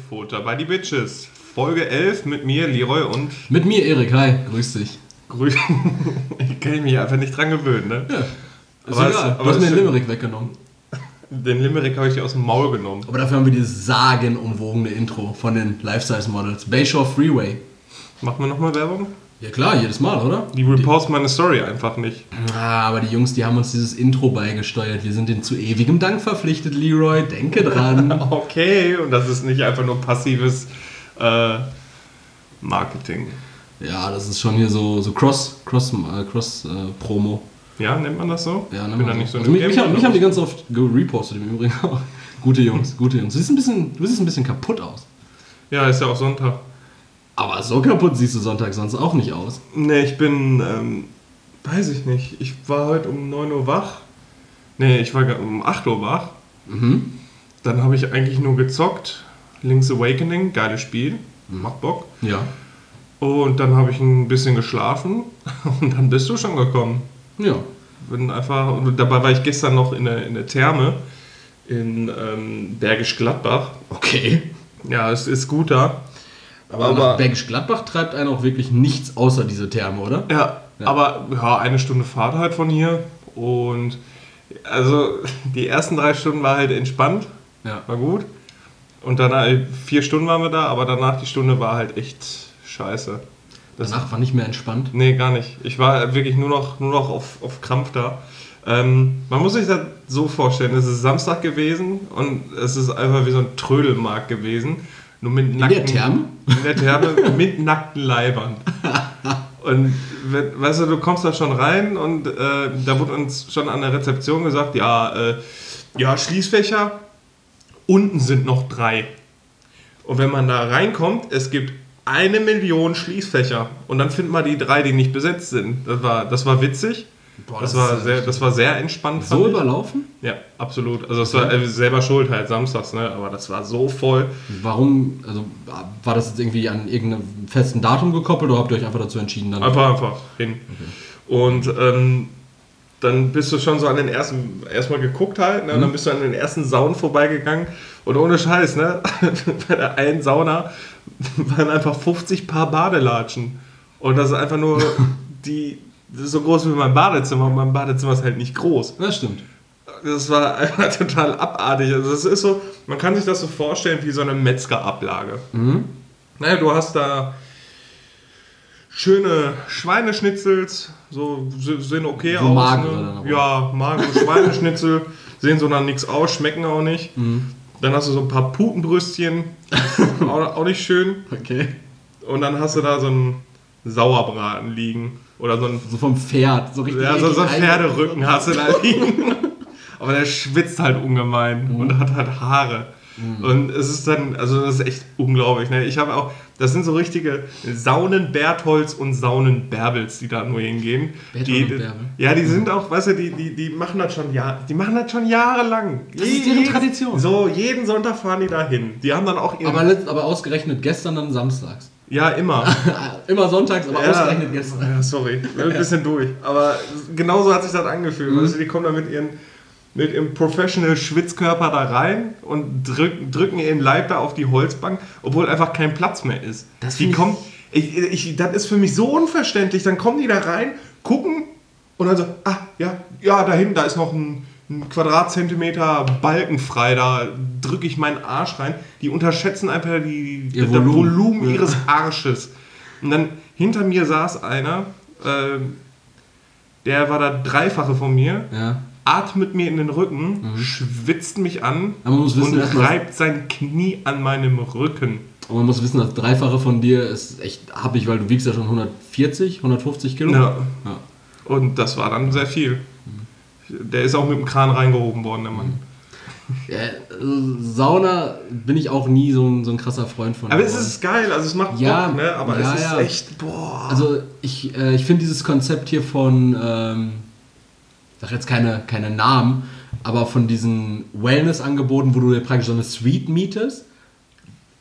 Futter bei die Bitches. Folge 11 mit mir, Leroy und... Mit mir, Erik. Hi, grüß dich. Ich kann mich einfach nicht dran gewöhnen, ne? Ja, ist egal. Du hast mir den Limerick weggenommen. Den Limerick habe ich dir aus dem Maul genommen. Aber dafür haben wir dieses sagenumwogene Intro von den Life-Size-Models. Bayshore Freeway. Machen wir nochmal Werbung? Ja klar, jedes Mal, oder? Die reposten meine Story einfach nicht. Aber die Jungs, die haben uns dieses Intro beigesteuert. Wir sind denen zu ewigem Dank verpflichtet, Leroy. Denke dran. Okay, und das ist nicht einfach nur passives Marketing. Ja, das ist schon hier so Cross-Promo. Ja, nennt man das so? Ja, ich bin da nicht so also mich haben die ganz oft repostet im Übrigen auch. Gute Jungs. Du siehst ein bisschen kaputt aus. Ja, ist ja auch Sonntag. Aber so kaputt siehst du Sonntag sonst auch nicht aus. Nee, ich bin, weiß ich nicht. Ich war heute um 9 Uhr wach. Nee, ich war um 8 Uhr wach. Mhm. Dann habe ich eigentlich nur gezockt. Link's Awakening, geiles Spiel. Macht Bock. Ja. Und dann habe ich ein bisschen geschlafen. Und dann bist du schon gekommen. Ja. Dabei war ich gestern noch in der Therme in Bergisch Gladbach. Okay. Ja, es ist gut da. Aber nach Bergisch Gladbach treibt einen auch wirklich nichts außer diese Therme, oder? Ja, aber ja, 1 Stunde Fahrt halt von hier. Und also die ersten 3 Stunden war halt entspannt. Ja. War gut. Und dann 4 Stunden waren wir da, aber danach die Stunde war halt echt scheiße. Danach war nicht mehr entspannt? Nee, gar nicht. Ich war wirklich nur noch auf Krampf da. Man muss sich das so vorstellen, es ist Samstag gewesen und es ist einfach wie so ein Trödelmarkt gewesen. Nur mit in der Therme? In der Therme mit nackten Leibern. Und weißt du kommst da schon rein und da wurde uns schon an der Rezeption gesagt, ja, Schließfächer, unten sind noch 3. Und wenn man da reinkommt, es gibt 1 Million Schließfächer und dann findet man die 3, die nicht besetzt sind. Das war witzig. Boah, das war sehr entspannt. So überlaufen? Ja, absolut. Also das war selber schuld halt samstags, ne? Aber das war so voll. Warum? Also war das jetzt irgendwie an irgendeinem festen Datum gekoppelt oder habt ihr euch einfach dazu entschieden? Dann einfach hin. Okay. Und dann bist du schon so an den erstmal geguckt halt, ne? Und dann bist du an den ersten Saunen vorbeigegangen und ohne Scheiß, ne? Bei der einen Sauna waren einfach 50 Paar Badelatschen. Und das ist einfach nur das ist so groß wie mein Badezimmer und mein Badezimmer ist halt nicht groß. Das stimmt. Das war einfach total abartig. Also das ist so, man kann sich das so vorstellen wie so eine Metzgerablage. Mhm. Naja, du hast da schöne Schweineschnitzels, so sehen okay so aus. Magen, ne? Ja, magere Schweineschnitzel, sehen so nach nichts aus, schmecken auch nicht. Mhm. Dann hast du so ein paar Putenbrüstchen, auch nicht schön. Okay. Und dann hast du da so einen Sauerbraten liegen. Oder so vom Pferd, so richtig. Ja, so ein Pferderücken hast du da liegen. Aber der schwitzt halt ungemein und hat halt Haare. Und es ist dann, also das ist echt unglaublich. Ne? Ich habe auch, das sind so richtige Saunen Bertholds und Saunen Bärbels, die da nur hingehen. Ja, die sind auch, weißt du, die machen das schon jahrelang. Das ist deren Tradition. So, jeden Sonntag fahren die da hin. Die haben dann auch aber ausgerechnet gestern dann samstags. Ja, immer. Immer sonntags, aber ausgerechnet gestern. Ja, sorry, ich bin ein bisschen durch. Aber genauso hat sich das angefühlt. Mhm. Also die kommen da mit ihrem Professional Schwitzkörper da rein und drücken ihren Leib da auf die Holzbank, obwohl einfach kein Platz mehr ist. Das ist für mich so unverständlich. Dann kommen die da rein, gucken und dann so, da hinten, da ist noch ein Quadratzentimeter Balken frei, da drücke ich meinen Arsch rein. Die unterschätzen einfach das Volumen ihres Arsches. Und dann hinter mir saß einer, der war da 3-fache von mir, atmet mir in den Rücken, schwitzt mich an und reibt sein Knie an meinem Rücken. Und man muss wissen, das 3-fache von dir ist echt happig, weil du wiegst ja schon 150 Kilo. Ja. Und das war dann sehr viel. Der ist auch mit dem Kran reingehoben worden, der Mann. Ja, Sauna bin ich auch nie so ein krasser Freund von. Aber es ist geil, also es macht Bock, ne? Aber es ist echt, boah. Also ich finde dieses Konzept hier von, ich sag jetzt keine Namen, aber von diesen Wellness-Angeboten, wo du dir praktisch so eine Suite mietest,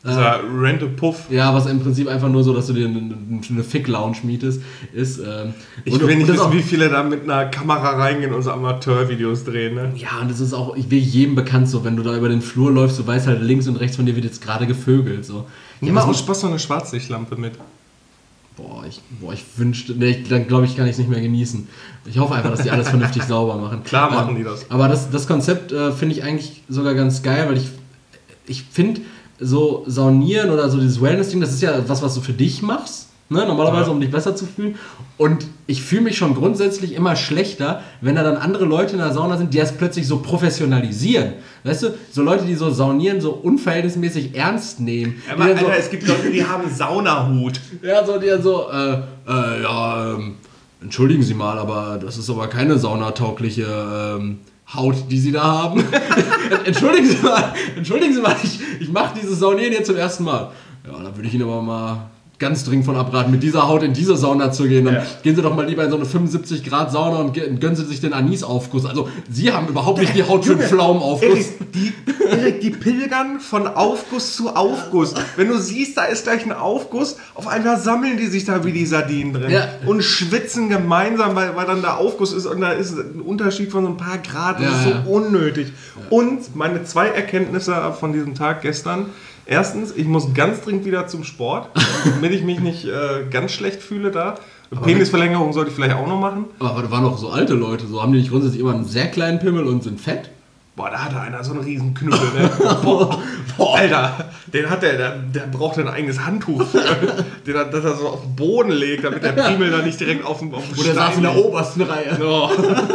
Dieser Rent-a-Puff. Ja, was im Prinzip einfach nur so, dass du dir eine Fick-Lounge mietest, ist. Ich will nicht wissen, wie viele da mit einer Kamera reingehen und so Amateurvideos drehen, ne? Ja, und das ist auch, ich will jedem bekannt so, wenn du da über den Flur läufst, du weißt halt, links und rechts von dir wird jetzt gerade gevögelt, so. Nimm mal aus Spaß so eine Schwarzlichtlampe mit. Ich wünschte, dann glaube ich, kann ich es nicht mehr genießen. Ich hoffe einfach, dass die alles vernünftig sauber machen. Klar machen die das. Aber das Konzept finde ich eigentlich sogar ganz geil, weil ich finde, so Saunieren oder so dieses Wellness-Ding, das ist ja was du für dich machst, ne? Normalerweise, um dich besser zu fühlen. Und ich fühle mich schon grundsätzlich immer schlechter, wenn da dann andere Leute in der Sauna sind, die das plötzlich so professionalisieren. Weißt du, so Leute, die so saunieren, so unverhältnismäßig ernst nehmen. Aber Alter, es gibt Leute, die haben Saunahut. Ja, so, die dann so, entschuldigen Sie mal, aber das ist aber keine saunataugliche Haut, die Sie da haben. Entschuldigen Sie mal, ich mache dieses Saunieren jetzt zum ersten Mal. Ja, da würde ich Ihnen aber mal ganz dringend von abraten, mit dieser Haut in diese Sauna zu gehen. Dann gehen Sie doch mal lieber in so eine 75 Grad Sauna und gönnen Sie sich den Anisaufguss. Also, Sie haben überhaupt nicht die Haut für einen Pflaumenaufguss. Erik, die pilgern von Aufguss zu Aufguss. Wenn du siehst, da ist gleich ein Aufguss, auf einmal sammeln die sich da wie die Sardinen drin und schwitzen gemeinsam, weil dann der Aufguss ist und da ist ein Unterschied von so ein paar Grad. Das ist so unnötig. Und meine 2 Erkenntnisse von diesem Tag gestern. Erstens, ich muss ganz dringend wieder zum Sport, damit ich mich nicht ganz schlecht fühle da. Penisverlängerung sollte ich vielleicht auch noch machen. Aber da waren auch so alte Leute, so haben die nicht grundsätzlich immer einen sehr kleinen Pimmel und sind fett? Boah, da hatte einer so einen riesen Knüppel, ne? Boah, Alter, der braucht ein eigenes Handtuch, dass er so auf den Boden legt, damit der Pimmel da nicht direkt auf dem Stein. Oder saß in der obersten Reihe. Oh.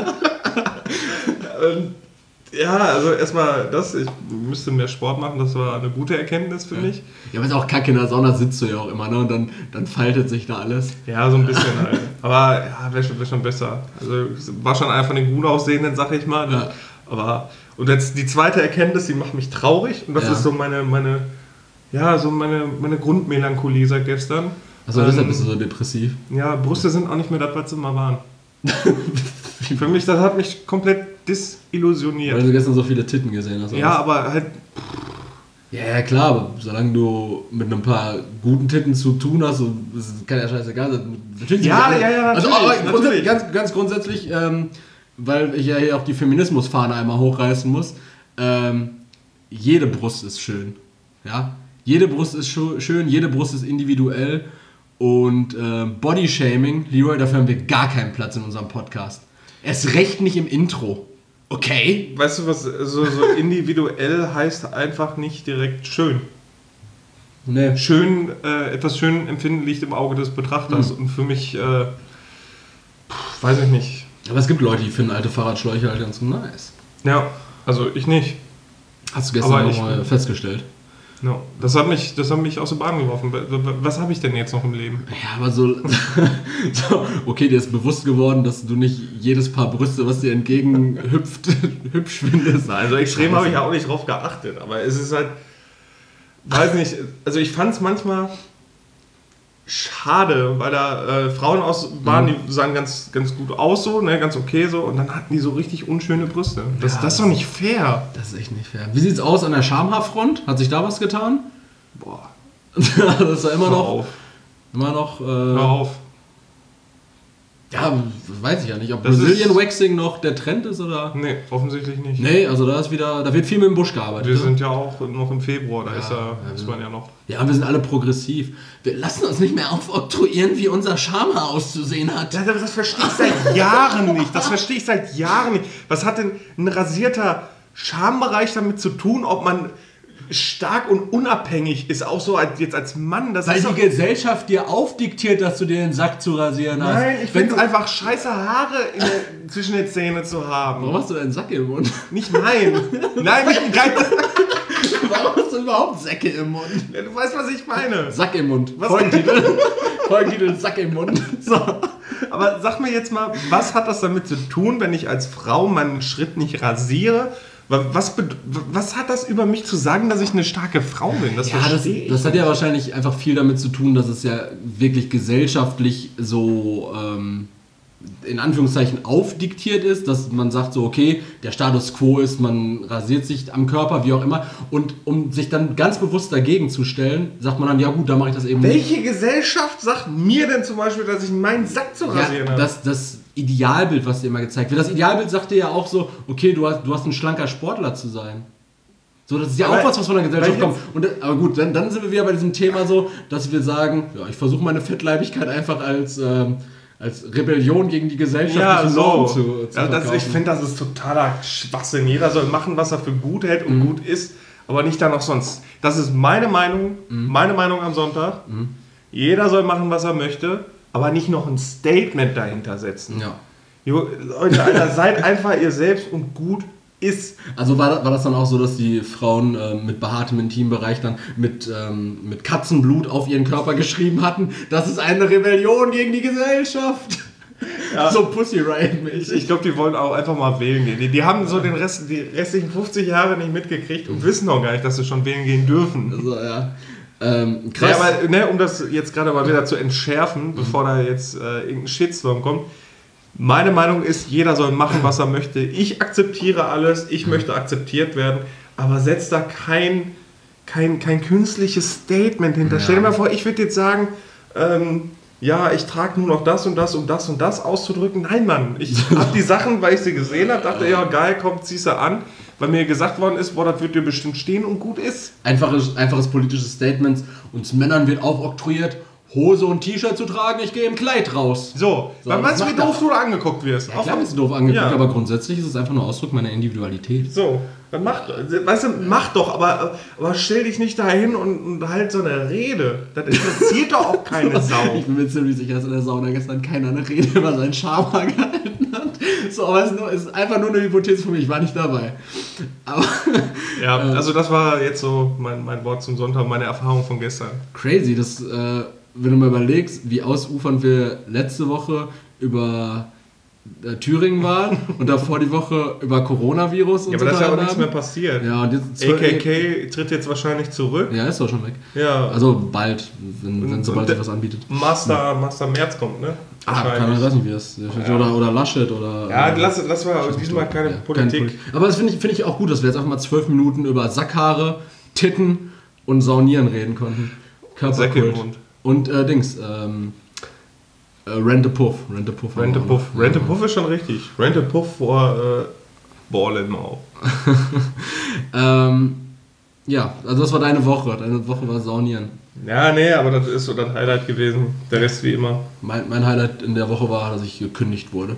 Ja, also erstmal das, ich müsste mehr Sport machen, das war eine gute Erkenntnis für mich. Ja, aber ist auch kacke, in der Sauna sitzt du ja auch immer, ne? Und dann faltet sich da alles. Ja, so ein bisschen halt. Aber ja, wäre schon besser. Also war schon einer von den gut aussehenden, sag ich mal. Ne? Ja. Und jetzt die zweite Erkenntnis, die macht mich traurig. Und das ist so meine Grundmelancholie seit gestern. Achso, deshalb bist du so depressiv. Ja, Brüste sind auch nicht mehr das, was sie mal waren. Für mich, das hat mich komplett desillusioniert. Weil du gestern so viele Titten gesehen hast. Ja, aber halt... Ja, klar, aber solange du mit ein paar guten Titten zu tun hast, kann ja scheißegal sein. Natürlich natürlich. Also, natürlich. Ganz grundsätzlich, weil ich ja hier auch die Feminismusfahne einmal hochreißen muss, jede Brust ist schön. Ja? Jede Brust ist schön, jede Brust ist individuell. Und Bodyshaming, Leroy, dafür haben wir gar keinen Platz in unserem Podcast. Erst recht nicht im Intro. Okay? Weißt du, was so individuell heißt einfach nicht direkt schön. Nee. Schön, etwas schön empfinden liegt im Auge des Betrachters. Und für mich, weiß ich nicht. Aber es gibt Leute, die finden alte Fahrradschläuche halt ganz nice. Ja, also ich nicht. Hast du gestern nochmal festgestellt? No. Das hat mich aus der Bahn geworfen. Was habe ich denn jetzt noch im Leben? Ja, aber so okay, dir ist bewusst geworden, dass du nicht jedes Paar Brüste, was dir entgegenhüpft, hübsch findest. Also extrem habe ich ja auch nicht drauf geachtet, aber es ist halt, weiß nicht, also ich fand es manchmal schade, weil da Frauen waren, die sahen ganz, ganz gut aus, so, ne, ganz okay so, und dann hatten die so richtig unschöne Brüste. Das ist doch nicht fair. Das ist echt nicht fair. Wie sieht's aus an der Schamhaarfront? Hat sich da was getan? Boah. Das ist ja immer noch. Hör auf. Ja, weiß ich ja nicht, ob Brazilian Waxing noch der Trend ist oder. Nee, offensichtlich nicht. Nee, also da wird viel mit dem Busch gearbeitet. Wir sind ja auch noch im Februar, da ist man ja noch. Ja, wir sind alle progressiv. Wir lassen uns nicht mehr aufoktroyieren, wie unser Schamhaar auszusehen hat. Das verstehe ich seit Jahren nicht. Was hat denn ein rasierter Schambereich damit zu tun, ob man stark und unabhängig ist, auch so als Mann. Weil die Gesellschaft dir aufdiktiert, dass du dir den Sack zu rasieren hast. Nein, ich finde es einfach scheiße Haare zwischen den Zähnen zu haben. Warum hast du einen Sack im Mund? Nicht mein. Nein, nicht geil. Warum hast du überhaupt Säcke im Mund? Ja, du weißt, was ich meine. Sack im Mund. Folgentitel Sack im Mund. So. Aber sag mir jetzt mal, was hat das damit zu tun, wenn ich als Frau meinen Schritt nicht rasiere? Was hat das über mich zu sagen, dass ich eine starke Frau bin? Das hat ja wahrscheinlich einfach viel damit zu tun, dass es ja wirklich gesellschaftlich so in Anführungszeichen aufdiktiert ist, dass man sagt so, okay, der Status quo ist, man rasiert sich am Körper, wie auch immer. Und um sich dann ganz bewusst dagegen zu stellen, sagt man dann, ja gut, dann mache ich das eben nicht. Welche Gesellschaft sagt mir denn zum Beispiel, dass ich meinen Sack zu rasieren habe? Das Idealbild, was dir immer gezeigt wird. Das Idealbild sagt dir ja auch so, okay, du hast ein schlanker Sportler zu sein. So, das ist ja auch was von der Gesellschaft kommt. Aber gut, dann sind wir wieder bei diesem Thema so, dass wir sagen, ja, ich versuche meine Fettleibigkeit einfach als Rebellion gegen die gesellschaftlichen Normen zu verkaufen. Ich finde, das ist totaler Schwachsinn. Jeder soll machen, was er für gut hält und gut ist, aber nicht dann auch sonst. Das ist meine Meinung am Sonntag. Jeder soll machen, was er möchte, aber nicht noch ein Statement dahinter setzen. Ja. Leute, Alter, seid einfach ihr selbst und gut ist. Also war das dann auch so, dass die Frauen mit behaartem Intimbereich dann mit Katzenblut auf ihren Körper geschrieben hatten, das ist eine Rebellion gegen die Gesellschaft? Ja. So Pussy Riot-mäßig. Ich glaube, die wollen auch einfach mal wählen gehen. Die haben so die restlichen 50 Jahre nicht mitgekriegt und wissen noch gar nicht, dass sie schon wählen gehen dürfen. Also, ja. Krass. Ja, aber um das jetzt gerade mal wieder zu entschärfen, bevor da jetzt irgendein Shitstorm kommt, meine Meinung ist, jeder soll machen, was er möchte. Ich akzeptiere alles, ich möchte akzeptiert werden, aber setzt da kein künstliches Statement hinter. Ja. Stell dir mal vor, ich würde jetzt sagen, ich trage nur noch das und das, um das und das auszudrücken. Nein, Mann, ich habe die Sachen, weil ich sie gesehen habe, dachte, ja geil, komm, zieh sie an, weil mir gesagt worden ist, das wird dir bestimmt stehen und gut ist. Einfaches politisches Statement, uns Männern wird aufoktroyiert, Hose und T-Shirt zu tragen, ich gehe im Kleid raus. So weil meinst du, wie doof du da angeguckt wirst? Ja, klar bist du doof angeguckt, aber grundsätzlich ist es einfach nur Ausdruck meiner Individualität. So, dann mach doch, aber stell dich nicht dahin und halt so eine Rede. Das interessiert doch auch keine Sau. Ich bin mir ziemlich sicher, dass in der Sauna gestern keiner eine Rede über seinen Schamhaar gehalten hat. So, aber es ist einfach nur eine Hypothese für mich, ich war nicht dabei. Aber, ja, also das war jetzt so mein Wort zum Sonntag, meine Erfahrung von gestern. Crazy, wenn du mal überlegst, wie ausufernd wir letzte Woche über Thüringen waren und davor die Woche über Coronavirus und so. Ja, aber da ist ja auch nichts mehr passiert. Ja, und jetzt AKK tritt jetzt wahrscheinlich zurück. Ja, ist doch schon weg. Ja. Also bald, sobald sich was anbietet. Master März kommt, ne? Ich weiß nicht, wie das ist. Oder Laschet oder... Ja, lass mal diesmal keine Politik. Aber das finde ich auch gut, dass wir jetzt einfach mal 12 Minuten über Sackhaare, Titten und Saunieren reden konnten. Körperkult. Und Rent a Puff. Rent a Puff ist schon richtig. Rent a Puff vor Ball in Mouth. Ja, also das war deine Woche. Deine Woche war Saunieren. Ja, nee, aber das ist so das Highlight gewesen. Der Rest wie immer. Mein Highlight in der Woche war, dass ich gekündigt wurde.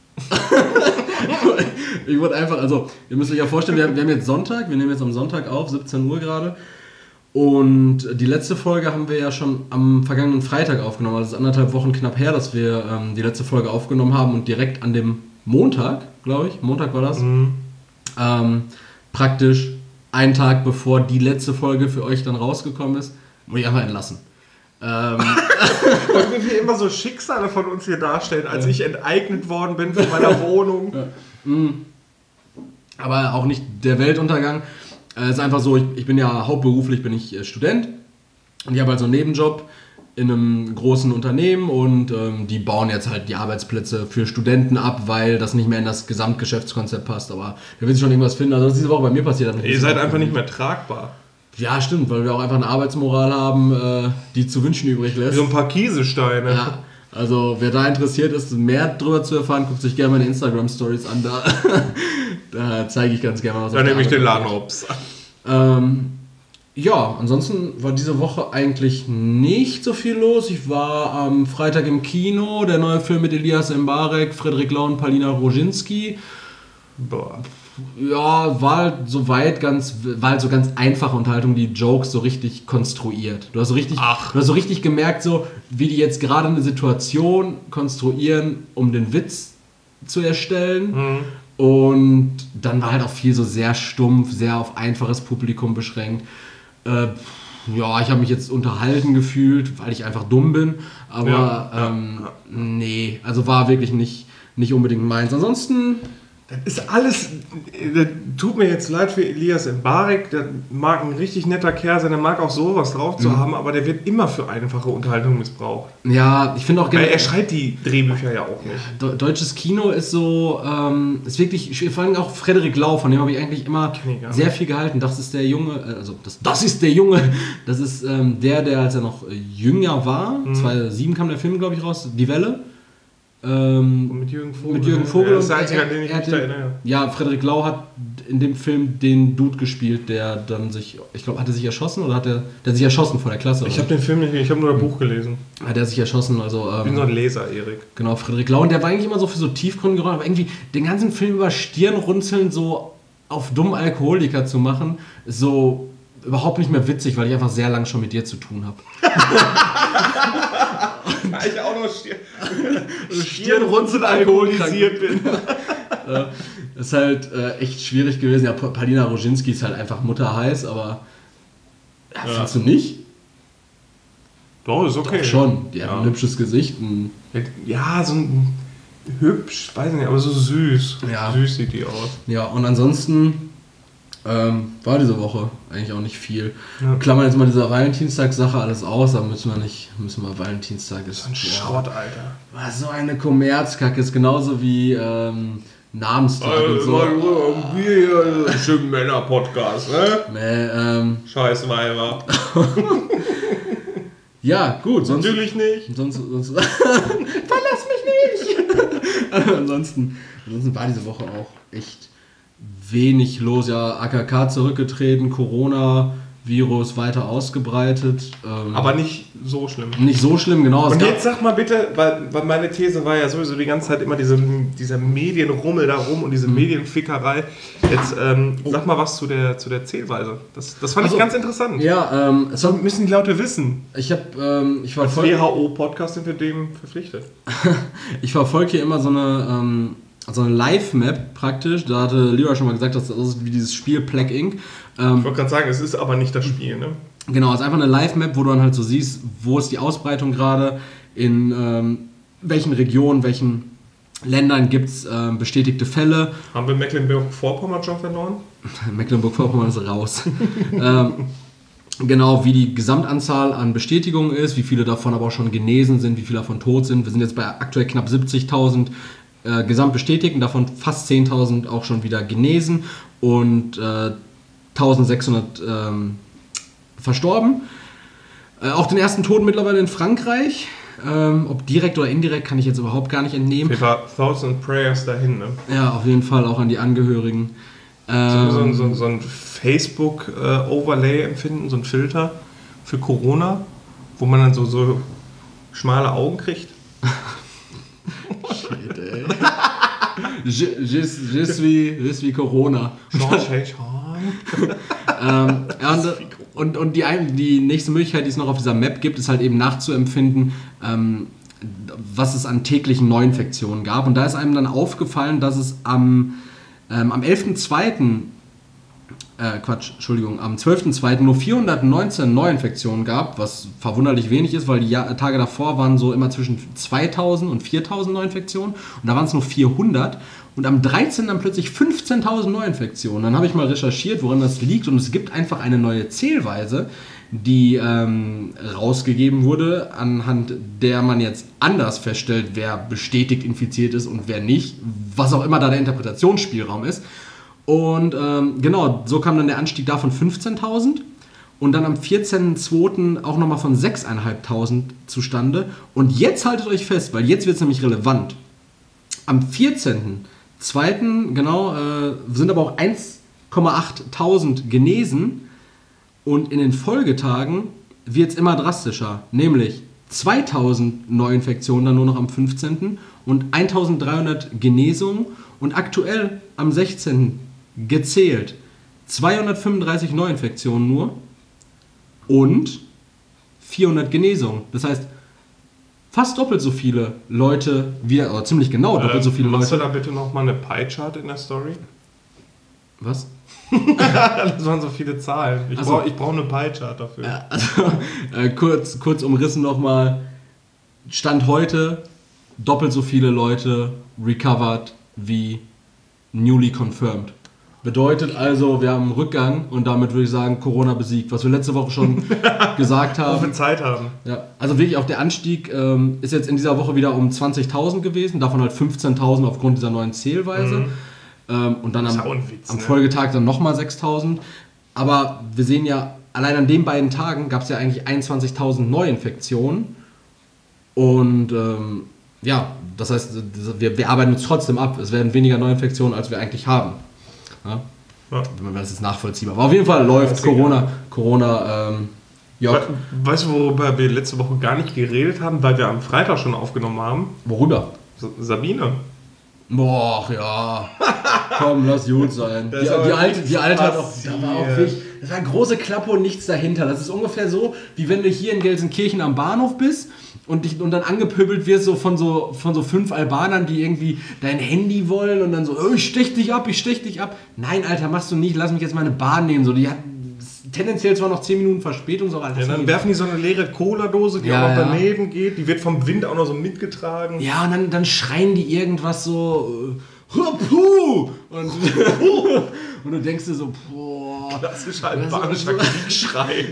Ich wurde einfach, also ihr müsst euch ja vorstellen, wir haben jetzt Sonntag, wir nehmen jetzt am Sonntag auf, 17 Uhr gerade. Und die letzte Folge haben wir ja schon am vergangenen Freitag aufgenommen. Also es ist 1,5 Wochen knapp her, dass wir die letzte Folge aufgenommen haben. Und direkt an dem Montag, glaube ich, Montag war das, praktisch einen Tag bevor die letzte Folge für euch dann rausgekommen ist, wurde ich einfach entlassen. Weil wir immer so Schicksale von uns hier darstellen, als ich enteignet worden bin von meiner Wohnung. Ja. Aber auch nicht der Weltuntergang. Es ist einfach so, ich bin ja hauptberuflich Student und ich habe halt so einen Nebenjob in einem großen Unternehmen und die bauen jetzt halt die Arbeitsplätze für Studenten ab, weil das nicht mehr in das Gesamtgeschäftskonzept passt. Aber da wird sich schon irgendwas finden. Also das ist diese Woche bei mir passiert. Ihr seid einfach nicht mehr tragbar. Ja, stimmt, weil wir auch einfach eine Arbeitsmoral haben, die zu wünschen übrig lässt. Wie so ein paar Kiesesteine. Ja, also wer da interessiert ist, mehr darüber zu erfahren, guckt sich gerne meine Instagram-Stories an. Da zeige ich ganz gerne mal was. Dann nehme ich den Laden Ops. Ja, ansonsten war diese Woche eigentlich nicht so viel los. Ich war am Freitag im Kino, der neue Film mit Elias Mbarek, Frederik Lau und Paulina Roginski. Boah. Ja, war halt so ganz einfache Unterhaltung, die Jokes so richtig konstruiert. Du hast so richtig gemerkt, so wie die jetzt gerade eine Situation konstruieren, um den Witz zu erstellen. Mhm. Und dann war halt auch viel so sehr stumpf, sehr auf einfaches Publikum beschränkt. Ja, ich habe mich jetzt unterhalten gefühlt, weil ich einfach dumm bin. Aber nee, also war wirklich nicht unbedingt meins. Ansonsten Das ist alles, das tut mir jetzt leid für Elias Mbarek, der mag ein richtig netter Kerl sein, der mag auch sowas drauf zu haben, aber der wird immer für einfache Unterhaltung missbraucht. Ja, ich finde auch Weil er schreibt die Drehbücher ja auch nicht. Deutsches Kino ist so, ist wirklich, vor allem auch Frederik Lau, von dem habe ich eigentlich immer sehr viel gehalten. Das ist der Junge, das ist der, als er noch jünger war, 2007 kam der Film, glaube ich, raus, Die Welle. Mit Jürgen Vogel. Ja, das ist der einzige, an den ich mich da erinnere. Ja, Frederik Lau hat in dem Film den Dude gespielt, der dann ich glaube, hat er sich erschossen oder der hat sich erschossen vor der Klasse? Ich habe den Film nicht, ich habe nur das Buch gelesen. Hat er sich erschossen, also... Ich bin so ein Leser, Erik. Genau, Frederik Lau, und der war eigentlich immer so für so tiefgründige Rollen, aber irgendwie den ganzen Film über Stirnrunzeln so auf dumm Alkoholiker zu machen, ist so überhaupt nicht mehr witzig, weil ich einfach sehr lange schon mit dir zu tun habe. Ich auch noch Stirnrunzeln alkoholisiert bin. Ist halt echt schwierig gewesen. Ja, Paulina Roginski ist halt einfach mutterheiß, aber findest du nicht? Doch, ist okay. Doch schon. Die hat ein hübsches Gesicht. Ja, so ein hübsch, weiß nicht, aber so süß. Ja. Süß sieht die aus. Ja, und ansonsten war diese Woche eigentlich auch nicht viel. Ja. Klammern jetzt mal diese Valentinstag-Sache alles aus, aber müssen wir Valentinstag ist ein Schrott, Alter. War so eine Kommerzkacke, ist genauso wie Namenstag und so. Wir hier schönen Männer-Podcast, ne? Nee, Scheiß Weiber. Ja, gut, sonst... Natürlich nicht. Sonst verlass mich nicht! ansonsten war diese Woche auch echt wenig los. Ja, AKK zurückgetreten, Corona-Virus weiter ausgebreitet. Aber nicht so schlimm. Nicht so schlimm, genau. Und jetzt sag mal bitte, weil meine These war ja sowieso die ganze Zeit immer dieser Medienrummel da rum und diese Medienfickerei. Jetzt sag mal was zu der Zählweise. Das fand ich ganz interessant. Ja, das müssen die Leute wissen. Ich war als WHO-Podcast sind wir dem verpflichtet. Ich verfolge hier immer so eine Live-Map praktisch. Da hatte Lyra schon mal gesagt, das ist wie dieses Spiel Plague Inc. Ich wollte gerade sagen, es ist aber nicht das Spiel, ne? Genau, es ist einfach eine Live-Map, wo du dann halt so siehst, wo ist die Ausbreitung gerade, in welchen Regionen, welchen Ländern gibt es bestätigte Fälle. Haben wir Mecklenburg-Vorpommern schon verloren? Mecklenburg-Vorpommern ist raus. Genau, wie die Gesamtanzahl an Bestätigungen ist, wie viele davon aber auch schon genesen sind, wie viele davon tot sind. Wir sind jetzt bei aktuell knapp 70.000 Gesamtbestätigten, davon fast 10.000 auch schon wieder genesen und 1.600 verstorben. Auch den ersten Toten mittlerweile in Frankreich. Ob direkt oder indirekt, kann ich jetzt überhaupt gar nicht entnehmen. 1000 Prayers dahin, ne? Ja, auf jeden Fall auch an die Angehörigen. So ein Facebook-Overlay empfinden, so ein Filter für Corona, wo man dann so schmale Augen kriegt. Shit, ey. Je suis Corona. Und die nächste Möglichkeit, die es noch auf dieser Map gibt, ist halt eben nachzuempfinden, was es an täglichen Neuinfektionen gab. Und da ist einem dann aufgefallen, dass es am 11.2. am 12.2. nur 419 Neuinfektionen gab, was verwunderlich wenig ist, weil die Tage davor waren so immer zwischen 2000 und 4000 Neuinfektionen und da waren es nur 400 und am 13. dann plötzlich 15.000 Neuinfektionen. Dann habe ich mal recherchiert, woran das liegt und es gibt einfach eine neue Zählweise, die rausgegeben wurde, anhand der man jetzt anders feststellt, wer bestätigt infiziert ist und wer nicht, was auch immer da der Interpretationsspielraum ist. Und genau, so kam dann der Anstieg da von 15.000 und dann am 14.02. auch nochmal von 6.500 zustande. Und jetzt haltet euch fest, weil jetzt wird es nämlich relevant. Am 14.02. genau, sind aber auch 1.800 genesen und in den Folgetagen wird es immer drastischer, nämlich 2.000 Neuinfektionen dann nur noch am 15. und 1.300 Genesungen und aktuell am 16. gezählt 235 Neuinfektionen nur und 400 Genesungen. Das heißt, fast doppelt so viele Leute, oder ziemlich genau doppelt so viele Leute. Machst du da bitte nochmal eine Pie-Chart in der Story? Was? Das waren so viele Zahlen. Ich brauche eine Pie-Chart dafür. Kurz umrissen nochmal. Stand heute, doppelt so viele Leute recovered wie newly confirmed. Bedeutet also, wir haben einen Rückgang und damit würde ich sagen, Corona besiegt, was wir letzte Woche schon gesagt haben. Wo wir Zeit haben. Ja, also wirklich auch der Anstieg ist jetzt in dieser Woche wieder um 20.000 gewesen, davon halt 15.000 aufgrund dieser neuen Zählweise. Und dann am Folgetag dann nochmal 6.000. Aber wir sehen ja, allein an den beiden Tagen gab es ja eigentlich 21.000 Neuinfektionen. Und das heißt, wir arbeiten uns trotzdem ab. Es werden weniger Neuinfektionen, als wir eigentlich haben. Ja? Wenn man das jetzt nachvollziehbar. Aber auf jeden Fall läuft Corona. Weißt du, worüber wir letzte Woche gar nicht geredet haben, weil wir am Freitag schon aufgenommen haben? Worüber? Sabine. Boah, ja. Komm, lass gut sein. Die alte hat auch. Da war auch wirklich, das war eine große Klappe und nichts dahinter. Das ist ungefähr so, wie wenn du hier in Gelsenkirchen am Bahnhof bist und dann angepöbelt wirst von so 5 Albanern, die irgendwie dein Handy wollen und dann so, oh, ich stech dich ab. Nein, Alter, machst du nicht, lass mich jetzt meine Bahn nehmen. So, die hat tendenziell zwar noch 10 Minuten Verspätung, so alles. Ja, dann werfen die so eine leere Cola-Dose, die auch noch daneben geht, die wird vom Wind auch noch so mitgetragen. Ja, und dann schreien die irgendwas so, Puh! Und du denkst dir so, boah. Das ist halt albanischer Kriegsschrei.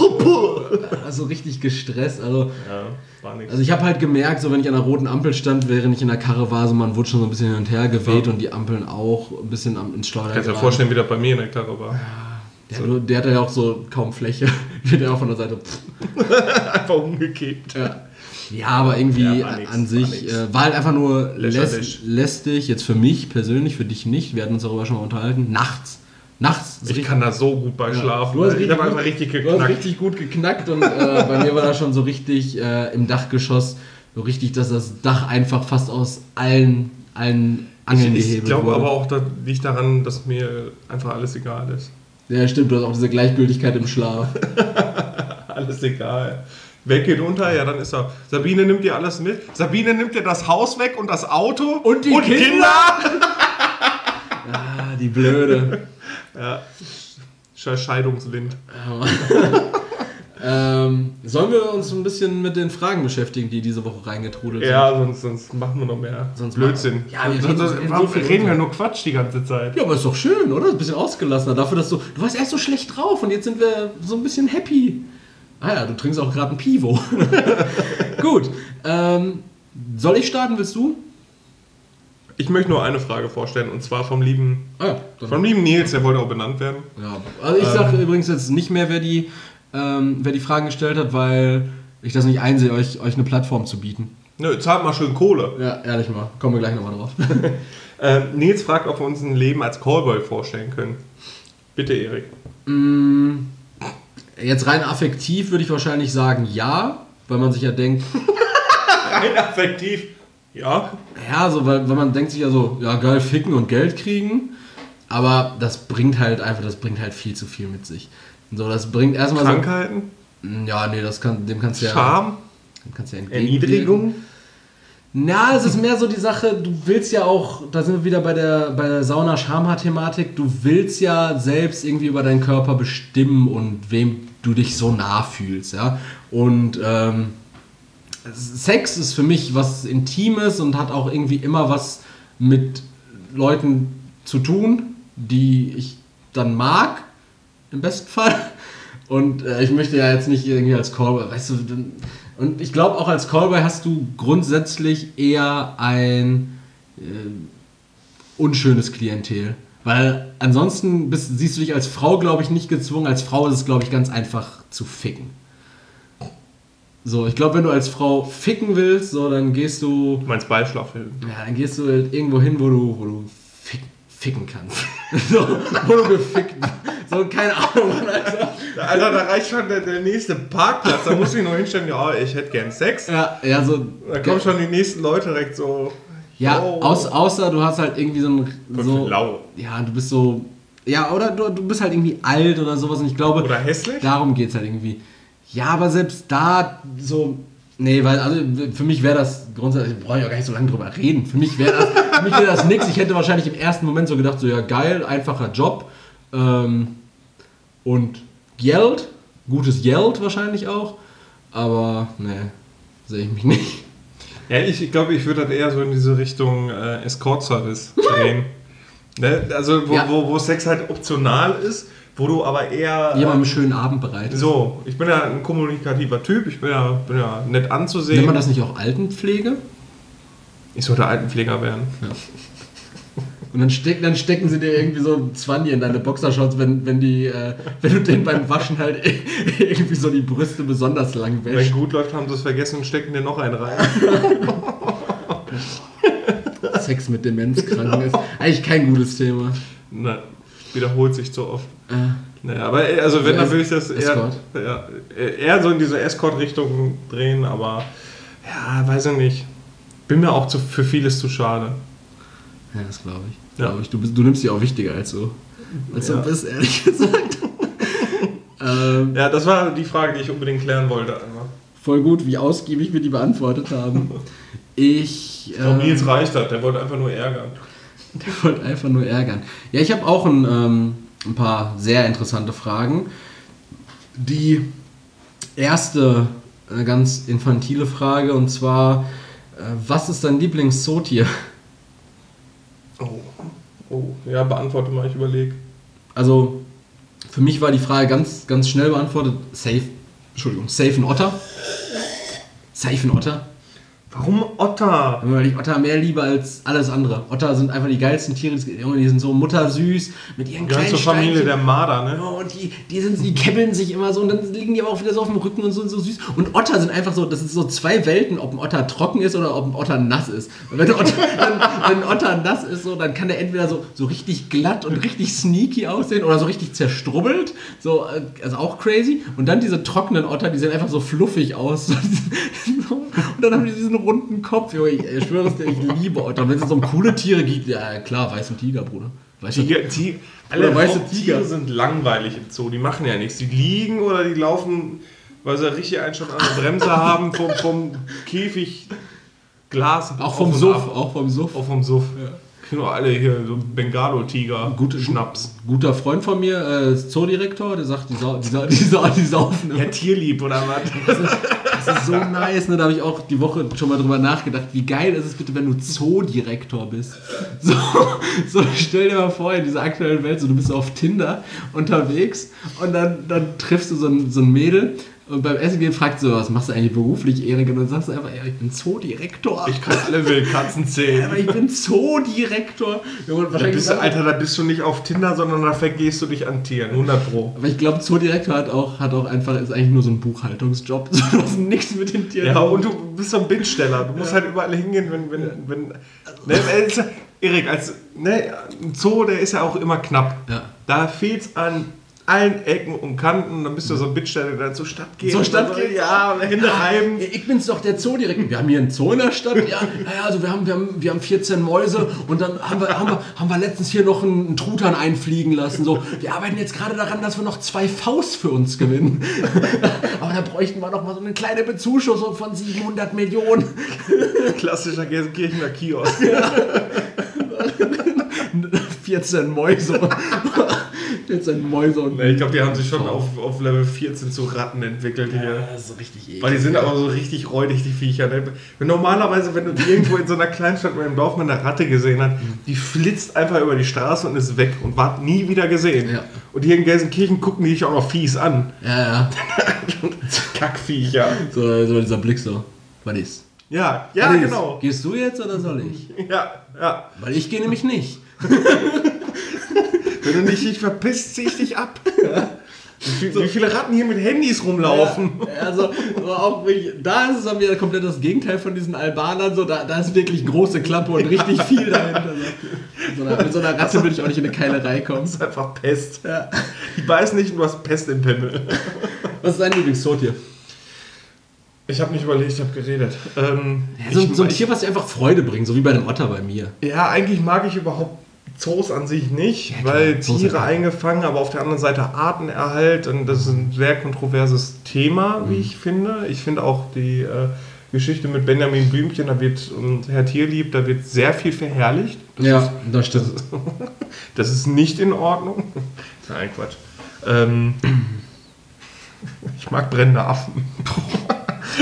Also richtig gestresst. Also, ja, war nichts. Also ich habe halt gemerkt, so wenn ich an der roten Ampel stand, während ich in der Karre war, so man wurde schon so ein bisschen hin und her geweht und die Ampeln auch ein bisschen ins Schleudern. Kannst du dir vorstellen, wie das bei mir in der Karre war. Ja, der hatte ja auch so kaum Fläche. Wird ja auch von der Seite einfach umgekippt. Ja, aber irgendwie an sich war halt einfach nur lästig, jetzt für mich persönlich, für dich nicht. Wir hatten uns darüber schon mal unterhalten. Nachts. Ich kann da so gut bei schlafen. Ich habe einfach richtig geknackt. Du hast richtig gut geknackt und bei mir war das schon so richtig im Dachgeschoss, so richtig, dass das Dach einfach fast aus allen Angeln gehebelt wurde. Ich glaube aber auch, das liegt daran, dass mir einfach alles egal ist. Ja, stimmt, du hast auch diese Gleichgültigkeit im Schlaf. Alles egal. Wer geht unter? Ja, dann ist er. Sabine nimmt dir alles mit. Sabine nimmt dir das Haus weg und das Auto. Und die Kinder! Die Blöde. Ja. Scheidungswind. Sollen wir uns ein bisschen mit den Fragen beschäftigen, die diese Woche reingetrudelt sind? Ja, sonst machen wir noch mehr. Sonst Blödsinn. Wir reden ja nur Quatsch die ganze Zeit. Ja, aber ist doch schön, oder? Ein bisschen ausgelassener. Dafür, dass du warst erst so schlecht drauf und jetzt sind wir so ein bisschen happy. Ah ja, du trinkst auch gerade ein Pivo. Gut. Soll ich starten, willst du? Ich möchte nur eine Frage vorstellen, und zwar vom lieben Nils, der wollte auch benannt werden. Ja, also ich sage übrigens jetzt nicht mehr, wer die Fragen gestellt hat, weil ich das nicht einsehe, euch eine Plattform zu bieten. Nö, zahlt mal schön Kohle. Ja, ehrlich mal. Kommen wir gleich nochmal drauf. Nils fragt, ob wir uns ein Leben als Callboy vorstellen können. Bitte, Erik. Jetzt rein affektiv würde ich wahrscheinlich sagen ja, weil man sich ja denkt... Rein affektiv? Ja. Ja, so, weil man denkt sich ja so, ja geil, ficken und Geld kriegen, aber das bringt halt viel zu viel mit sich. So, das bringt erstmal Krankheiten? So, ja, nee, dem kannst du ja... Scham? Dem kannst du ja Erniedrigung? Na, es ist mehr so die Sache, du willst ja auch, da sind wir wieder bei der Sauna-Schamhaar-Thematik, du willst ja selbst irgendwie über deinen Körper bestimmen und wem du dich so nah fühlst, ja. Und Sex ist für mich was Intimes und hat auch irgendwie immer was mit Leuten zu tun, die ich dann mag, im besten Fall. Und ich möchte ja jetzt nicht irgendwie als Callboy, weißt du, und ich glaube auch als Callboy hast du grundsätzlich eher ein unschönes Klientel. Weil ansonsten siehst du dich als Frau, glaube ich, nicht gezwungen. Als Frau ist es, glaube ich, ganz einfach zu ficken. So, ich glaube, wenn du als Frau ficken willst, so, dann gehst du... Du meinst Beischlaffilm? Ja, dann gehst du halt irgendwo hin, wo du ficken kannst. So, wo du gefickt... So, keine Ahnung, Alter. Alter, da reicht schon der nächste Parkplatz. Da muss ich noch hinstellen, ja, ich hätte gern Sex. Ja, so... Da kommen schon die nächsten Leute direkt so... Ja, außer du hast halt irgendwie so lau. Ja, du bist so... Ja, oder du bist halt irgendwie alt oder sowas und ich glaube... Oder hässlich? Darum geht's halt irgendwie. Ja, aber selbst da so... Nee, weil also für mich wäre das grundsätzlich... Brauche ich auch gar nicht so lange drüber reden. Für mich wäre das nix. Ich hätte wahrscheinlich im ersten Moment so gedacht, so ja geil, einfacher Job. Und Geld. Gutes Geld wahrscheinlich auch. Aber nee, sehe ich mich nicht. Ja, ich glaube, ich würde das eher so in diese Richtung Escort-Service drehen. Ne? Also Ja. wo Sex halt optional ist, wo du aber eher... Jemand einen schönen Abend bereitet. So, ich bin ja ein kommunikativer Typ, ich bin ja nett anzusehen. Nennt man das nicht auch Altenpflege? Ich sollte Altenpfleger werden. Ja. Und dann stecken sie dir irgendwie so ein 20 in deine Boxershorts, wenn du denen beim Waschen halt irgendwie so die Brüste besonders lang Wenn wäschst. gut läuft, haben sie es vergessen und stecken dir noch einen rein. Sex mit Demenzkranken ist eigentlich kein gutes Thema. Nein, wiederholt sich zu oft. Äh, Naja, aber also wenn, dann will ich das Escort. eher so in diese Escort-Richtung drehen, aber ja, weiß ich nicht. Bin mir auch für vieles zu schade. Ja, das glaube ich. Ja. Du nimmst die auch wichtiger als du bist, ehrlich gesagt. Ja, das war die Frage, die ich unbedingt klären wollte. Einmal. Voll gut, wie ausgiebig wir die beantwortet haben. Ich glaube, Nils reicht das, der wollte einfach nur ärgern. Der wollte einfach nur ärgern. Ja, ich habe auch ein paar sehr interessante Fragen. Die erste, eine ganz infantile Frage, und zwar, was ist dein Lieblings-Zootier? Oh, ja, beantworte mal, ich überlege. Also, für mich war die Frage ganz, ganz schnell beantwortet. Safe ein Otter. Safe ein Otter. Warum Otter? Weil ich Otter mehr liebe als alles andere. Otter sind einfach die geilsten Tiere, die sind so muttersüß, mit ihren Gehört kleinen zur Familie Steinchen. der Marder, ne? Oh, und die kebbeln sich immer so und dann liegen die aber auch wieder so auf dem Rücken und so süß. Und Otter sind einfach so, das sind so zwei Welten, ob ein Otter trocken ist oder ob ein Otter nass ist. Und wenn ein Otter nass ist, so, dann kann der entweder so richtig glatt und richtig sneaky aussehen oder so richtig zerstrubbelt. So, also auch crazy. Und dann diese trockenen Otter, die sehen einfach so fluffig aus. Und dann haben die diesen runden Kopf. Jo, ich schwöre es dir, ich liebe Otter. Und wenn es so um coole Tiere gibt, ja klar, weißen Tiger, Bruder. Alle weiße Tiere sind langweilig im Zoo, die machen ja nichts. Die liegen oder die laufen, weil sie richtig einen schon an der Bremse haben, vom Käfig Glas. Auch vom Suff. Auch vom Suff. Ja. Kriegen doch alle hier so Bengalo-Tiger, Schnaps. Guter Freund von mir, ist Zoodirektor, der sagt, die saufen immer. Ja, tierlieb oder was? Das ist so nice, ne? Da habe ich auch die Woche schon mal drüber nachgedacht, wie geil ist es bitte, wenn du Zoodirektor bist. So stell dir mal vor, in dieser aktuellen Welt, so du bist auf Tinder unterwegs und dann triffst du so ein Mädel und beim Essen gehen fragt so, was machst du eigentlich beruflich, Erik? Und dann sagst du einfach, ja, ich bin Zoodirektor. Ich kann alle Wildkatzen zählen. Aber ich bin Zoodirektor. Da bist du nicht auf Tinder, sondern da vergehst du dich an Tieren, 100 Pro. Aber ich glaube, Zoodirektor hat auch einfach, ist eigentlich nur so ein Buchhaltungsjob. Du hast nichts mit den Tieren. Ja, und du bist so ein Bittsteller. Du musst halt überall hingehen, wenn Erik, ein Zoo, der ist ja auch immer knapp. Ja. Da fehlt es an allen Ecken und Kanten, dann bist du so ein Bittsteller, der zur Stadt geht. Zur Stadt geht? Ja, Hände reiben. Ich bin's doch, der Zoodirektor. Wir haben hier einen Zoo in der Stadt. Ja, also wir haben 14 Mäuse und dann haben wir letztens hier noch einen Truthahn einfliegen lassen. So, wir arbeiten jetzt gerade daran, dass wir noch 2 Faust für uns gewinnen. Aber da bräuchten wir noch mal so eine kleine Bezuschussung von 700 Millionen. Klassischer Gelsenkirchener Kiosk. 14 Mäuse. 14 Mäuse und... Ich glaube, die haben sich schon auf Level 14 zu Ratten entwickelt hier. Ja, das ist richtig eklig. Weil die sind aber so richtig räudig, die Viecher. Normalerweise, wenn du irgendwo in so einer Kleinstadt oder im Dorf mal eine Ratte gesehen hast, die flitzt einfach über die Straße und ist weg und war nie wieder gesehen. Ja. Und hier in Gelsenkirchen gucken die dich auch noch fies an. Ja. Kackviecher. So dieser Blick so. Was ist? Ja, Was genau. Ist? Gehst du jetzt oder soll ich? Ja. Weil ich gehe nämlich nicht. Wenn du nicht verpisst, zieh ich dich ab. Wie viele Ratten hier mit Handys rumlaufen. Ja, also auch wirklich, da ist es dann wieder komplett das Gegenteil von diesen Albanern. So, da ist wirklich große Klappe und richtig viel dahinter. Mit so einer Ratte würde ich auch nicht in eine Keilerei kommen. Das ist einfach Pest. Ja. Ich beiß nicht und du hast Pest im Pimmel. Was ist dein Lieblingszootier? Ich habe nicht überlegt, ich habe geredet. So ein Tier, was dir einfach Freude bringt, so wie bei einem Otter bei mir. Ja, eigentlich mag ich überhaupt Zoos an sich nicht, ja, weil Tiere eingefangen, aber auf der anderen Seite Artenerhalt, und das ist ein sehr kontroverses Thema, wie ich finde. Ich finde auch die Geschichte mit Benjamin Blümchen und Herr Tierlieb, da wird sehr viel verherrlicht. Das stimmt. Das ist nicht in Ordnung. Nein, Quatsch. Ich mag brennende Affen.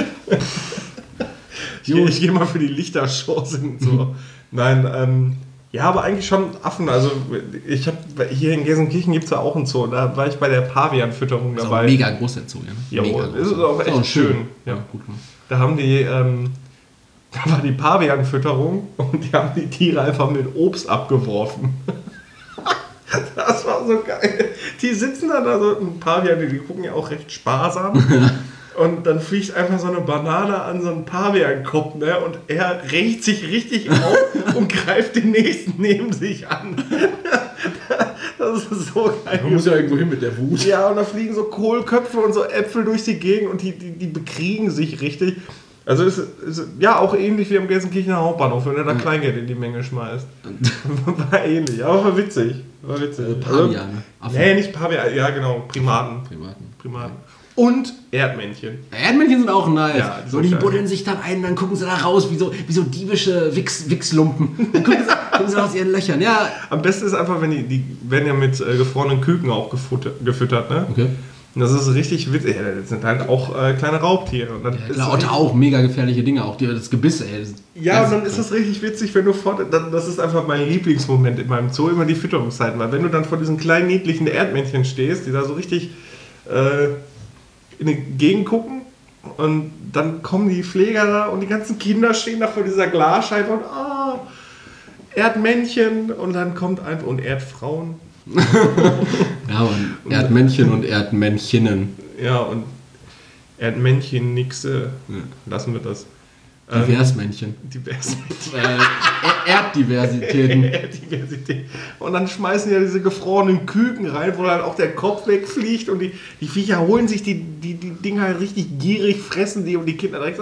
Ich gehe mal für die Lichtershows hin. So. Nein, Ja, aber eigentlich schon Affen. Also hier in Gelsenkirchen gibt es ja auch einen Zoo. Da war ich bei der Pavianfütterung dabei. Ist auch ein mega groß der Zoo, ja. Ja, Mega ist es auch echt schön. Ja. Gut gemacht. Da haben die, da war die Pavianfütterung und die haben die Tiere einfach mit Obst abgeworfen. Das war so geil. Die sitzen dann da so, ein Pavian, die gucken ja auch recht sparsam. Und dann fliegt einfach so eine Banane an so einen Paviankopf, ne? Und er regt sich richtig auf und greift den nächsten neben sich an. Das ist so geil. Man muss ja irgendwo hin mit der Wut. Ja, und da fliegen so Kohlköpfe und so Äpfel durch die Gegend und die bekriegen sich richtig. Also ist ja auch ähnlich wie am Gelsenkirchener Hauptbahnhof, wenn er da Kleingeld in die Menge schmeißt. War ähnlich, aber war witzig. Pavian. Nee, nicht Pavian, ja genau, Primaten. Und Erdmännchen. Erdmännchen sind auch nice. Ja, so, die buddeln sich dann ein, dann gucken sie da raus, wie so diebische Wichslumpen. Dann gucken sie aus ihren Löchern. Ja. Am besten ist einfach, wenn die werden ja mit gefrorenen Küken auch gefüttert, ne? Okay. Und das ist richtig witzig. Ja, das sind halt auch kleine Raubtiere. Und dann Ja, klar, Otter auch mega gefährliche Dinge, auch das Gebiss, ey. Ja, und dann ist es richtig witzig, wenn du das ist einfach mein Lieblingsmoment in meinem Zoo, immer die Fütterungszeiten, weil wenn du dann vor diesen kleinen niedlichen Erdmännchen stehst, die da so richtig in die Gegend gucken und dann kommen die Pfleger da und die ganzen Kinder stehen da vor dieser Glasscheibe und Erdmännchen und dann kommt einfach und Erdfrauen. Ja, und Erdmännchen und Erdmännchenen. Ja, und Erdmännchen nixe. Lassen wir das. Diversmännchen. Erddiversitäten. Erddiversität. Und dann schmeißen ja diese gefrorenen Küken rein, wo dann auch der Kopf wegfliegt und die Viecher holen sich die Dinger halt richtig gierig, fressen die und die Kinder direkt so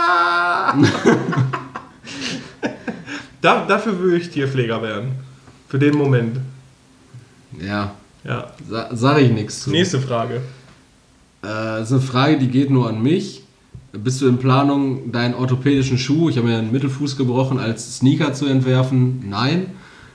Dafür würde ich Tierpfleger werden. Für den Moment. Ja. Ja. Sag ich nichts zu. Nächste Frage. Das ist eine Frage, die geht nur an mich. Bist du in Planung, deinen orthopädischen Schuh, ich habe mir einen Mittelfuß gebrochen, als Sneaker zu entwerfen? Nein.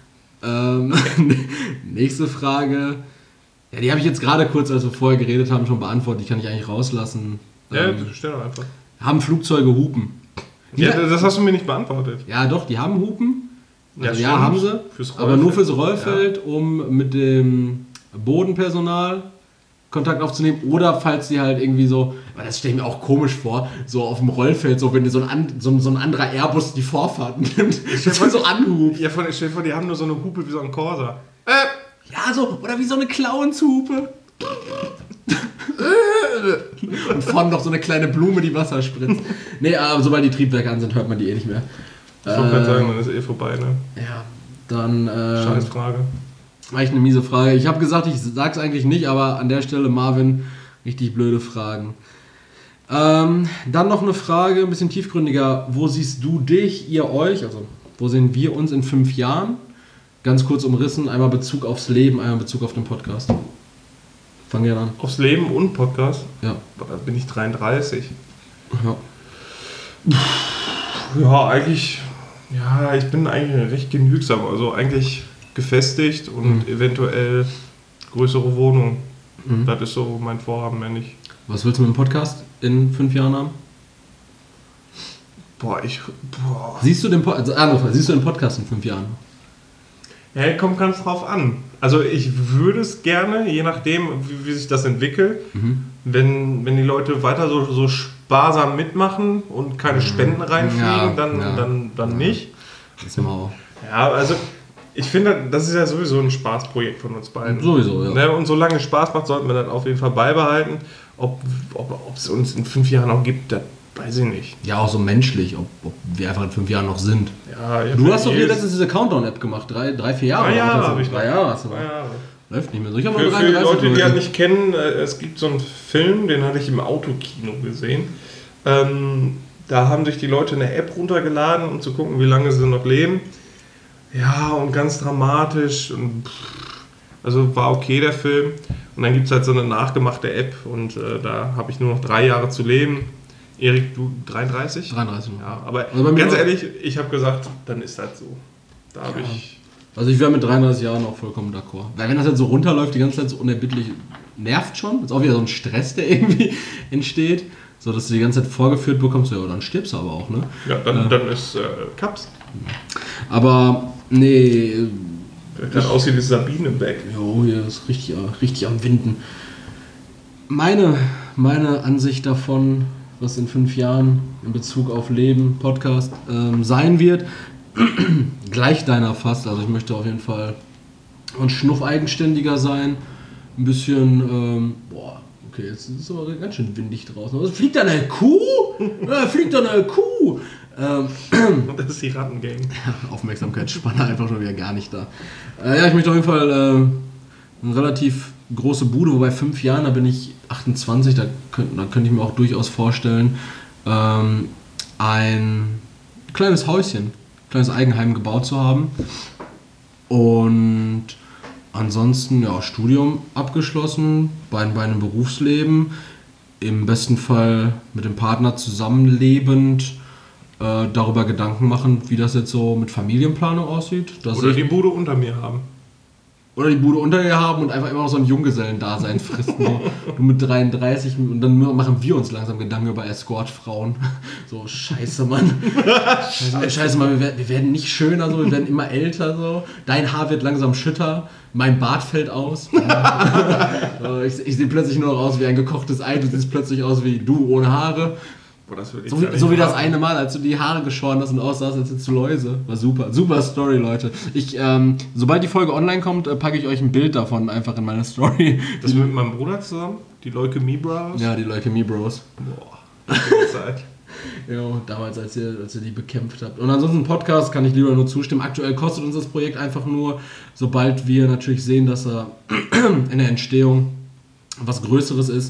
Nächste Frage. Ja, die habe ich jetzt gerade kurz, als wir vorher geredet haben, schon beantwortet. Die kann ich eigentlich rauslassen. Ja, stell doch einfach. Haben Flugzeuge Hupen? Ja, das hast du mir nicht beantwortet. Ja, doch, die haben Hupen. Also, Ja, ja, haben sie. Aber nur fürs Rollfeld, um mit dem Bodenpersonal Kontakt aufzunehmen. Oder falls die halt irgendwie so, weil das stelle ich mir auch komisch vor, so auf dem Rollfeld, so wenn so ein anderer Airbus die Vorfahrt nimmt, so anhupt. Ja, stell dir vor, die haben nur so eine Hupe wie so ein Corsa. Ja, so, oder wie so eine Clownshupe. Und vorne noch so eine kleine Blume, die Wasser spritzt. Nee, aber sobald die Triebwerke an sind, hört man die eh nicht mehr. Ich wollte gerade sagen, dann ist eh vorbei, ne? Ja, dann... Scheißfrage. Echt eine miese Frage. Ich habe gesagt, ich sag's eigentlich nicht, aber an der Stelle, Marvin, richtig blöde Fragen. Dann noch eine Frage, ein bisschen tiefgründiger. Wo siehst du dich, ihr euch, also wo sehen wir uns in 5 Jahren? Ganz kurz umrissen, einmal Bezug aufs Leben, einmal Bezug auf den Podcast. Fang gerne an. Aufs Leben und Podcast? Ja. Da bin ich 33. Ja. Ja, eigentlich, ja, ich bin eigentlich recht genügsam, also eigentlich gefestigt und eventuell größere Wohnung. Das ist so mein Vorhaben, wenn nicht. Was willst du mit dem Podcast in 5 Jahren haben? Siehst du den Podcast in 5 Jahren? Ja, kommt ganz drauf an. Also ich würde es gerne, je nachdem, wie sich das entwickelt, wenn die Leute weiter so sparsam mitmachen und keine Spenden reinfliegen, dann nicht. Das ist immer auch. Ja, also ich finde, das ist ja sowieso ein Spaßprojekt von uns beiden. Sowieso, ja. Ne, und solange es Spaß macht, sollten wir das auf jeden Fall beibehalten. Ob es uns in 5 Jahren auch gibt, das weiß ich nicht. Ja, auch so menschlich, ob wir einfach in 5 Jahren noch sind. Ja, du hast doch hier letztens diese Countdown-App gemacht, 3-4 Jahre. 3 Jahre habe ich 3 Jahre hast du noch. Läuft nicht mehr so. Ich habe für die Leute, die das nicht kennen, es gibt so einen Film, den hatte ich im Autokino gesehen. Da haben sich die Leute eine App runtergeladen, um zu gucken, wie lange sie noch leben. Ja, und ganz dramatisch. Also war okay der Film. Und dann gibt es halt so eine nachgemachte App und da habe ich nur noch 3 Jahre zu leben. Erik, du 33? 33. Ja, aber also ganz ehrlich, ich habe gesagt, dann ist das so. Da habe ich... Also ich wäre mit 33 Jahren auch vollkommen d'accord. Weil wenn das jetzt so runterläuft, die ganze Zeit so unerbittlich, nervt schon. Das ist auch wieder so ein Stress, der irgendwie entsteht. So, dass du die ganze Zeit vorgeführt bekommst, ja, dann stirbst du aber auch, ne? Ja, dann ist Kaps. Aber Nee. Der gerade aussieht wie Sabine-Beck. Jo, hier ist richtig am Winden. Meine Ansicht davon, was in 5 Jahren in Bezug auf Leben, Podcast sein wird, gleich deiner fast. Also ich möchte auf jeden Fall ein Schnuff eigenständiger sein. Ein bisschen, okay, jetzt ist es aber ganz schön windig draußen. Was, fliegt da eine Kuh? Fliegt da eine Kuh? Das ist die Rattengang. Aufmerksamkeitsspanne einfach schon wieder gar nicht da. Ich möchte auf jeden Fall eine relativ große Bude, wobei 5 Jahren, da bin ich 28, da könnte ich mir auch durchaus vorstellen, ein kleines Häuschen, kleines Eigenheim gebaut zu haben. Und ansonsten, ja, Studium abgeschlossen, bei einem Berufsleben, im besten Fall mit dem Partner zusammenlebend, darüber Gedanken machen, wie das jetzt so mit Familienplanung aussieht. Oder die Bude unter mir haben. Oder die Bude unter dir haben und einfach immer noch so ein Junggesellendasein fristen. So. Du mit 33 und dann machen wir uns langsam Gedanken über Escort-Frauen. So, scheiße, Mann. Scheiße, Mann, wir werden nicht schöner, so, wir werden immer älter. So. Dein Haar wird langsam schütter, mein Bart fällt aus. Ich sehe plötzlich nur noch aus wie ein gekochtes Ei, du siehst plötzlich aus wie du ohne Haare. Boah, das so wie das eine Mal, als du die Haare geschoren hast und aussahst, als hättest du Läuse. War super. Super Story, Leute. Sobald die Folge online kommt, packe ich euch ein Bild davon einfach in meine Story. Das mit meinem Bruder zusammen? Die Leukämie Bros? Ja, die Leukämie Bros. Boah, Zeit. Ja, damals, als ihr die bekämpft habt. Und ansonsten Podcast kann ich lieber nur zustimmen. Aktuell kostet uns das Projekt einfach nur, sobald wir natürlich sehen, dass er in der Entstehung was Größeres ist,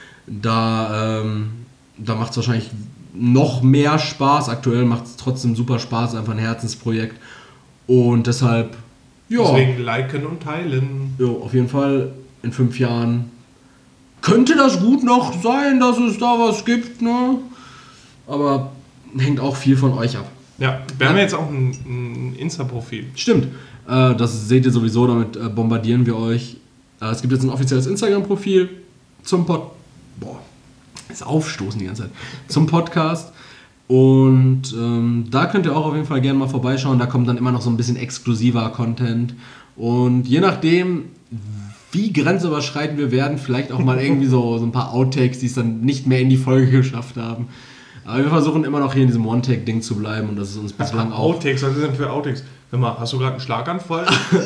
da macht es wahrscheinlich noch mehr Spaß. Aktuell macht es trotzdem super Spaß, einfach ein Herzensprojekt. Und deshalb, ja. Deswegen liken und teilen. Ja, auf jeden Fall in 5 Jahren könnte das gut noch sein, dass es da was gibt, ne? Aber hängt auch viel von euch ab. Ja, wir haben jetzt auch ein Insta-Profil. Stimmt. Das seht ihr sowieso, damit bombardieren wir euch. Es gibt jetzt ein offizielles Instagram-Profil zum ist aufstoßen die ganze Zeit. Zum Podcast. Und da könnt ihr auch auf jeden Fall gerne mal vorbeischauen. Da kommt dann immer noch so ein bisschen exklusiver Content. Und je nachdem, wie grenzüberschreitend wir werden, vielleicht auch mal irgendwie so ein paar Outtakes, die es dann nicht mehr in die Folge geschafft haben. Aber wir versuchen immer noch hier in diesem One-Take-Ding zu bleiben. Und das ist uns bislang auch... Outtakes, was ist denn für Outtakes? Hör mal, hast du gerade einen Schlaganfall?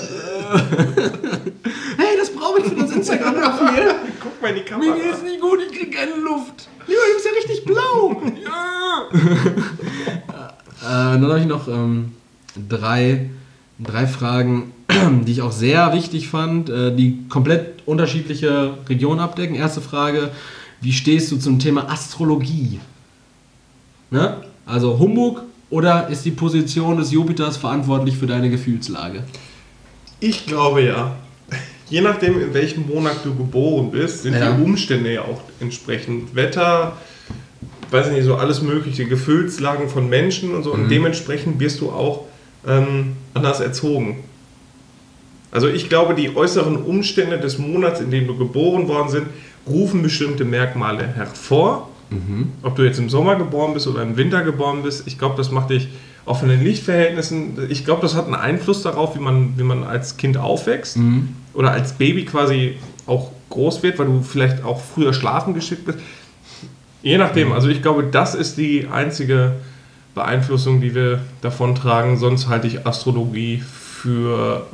Hey, das brauche ich für das Instagram-Profil. Guck mal in die Kamera. Mir geht's nicht gut, ich krieg keine Luft. Lieber, du bist ja richtig blau. Ja. Dann habe ich noch drei Fragen, die ich auch sehr wichtig fand, die komplett unterschiedliche Regionen abdecken. Erste Frage, wie stehst du zum Thema Astrologie? Ne? Also Humbug oder ist die Position des Jupiters verantwortlich für deine Gefühlslage? Ich glaube ja. Je nachdem, in welchem Monat du geboren bist, sind die Umstände ja auch entsprechend. Wetter, weiß nicht, so alles mögliche, Gefühlslagen von Menschen und so. Und dementsprechend wirst du auch anders erzogen. Also ich glaube, die äußeren Umstände des Monats, in dem du geboren worden sind, rufen bestimmte Merkmale hervor. Ob du jetzt im Sommer geboren bist oder im Winter geboren bist, ich glaube, das macht dich auch von den Lichtverhältnissen, ich glaube, das hat einen Einfluss darauf, wie man als Kind aufwächst oder als Baby quasi auch groß wird, weil du vielleicht auch früher schlafen geschickt bist. Je nachdem, also ich glaube, das ist die einzige Beeinflussung, die wir davon tragen, sonst halte ich Astrologie für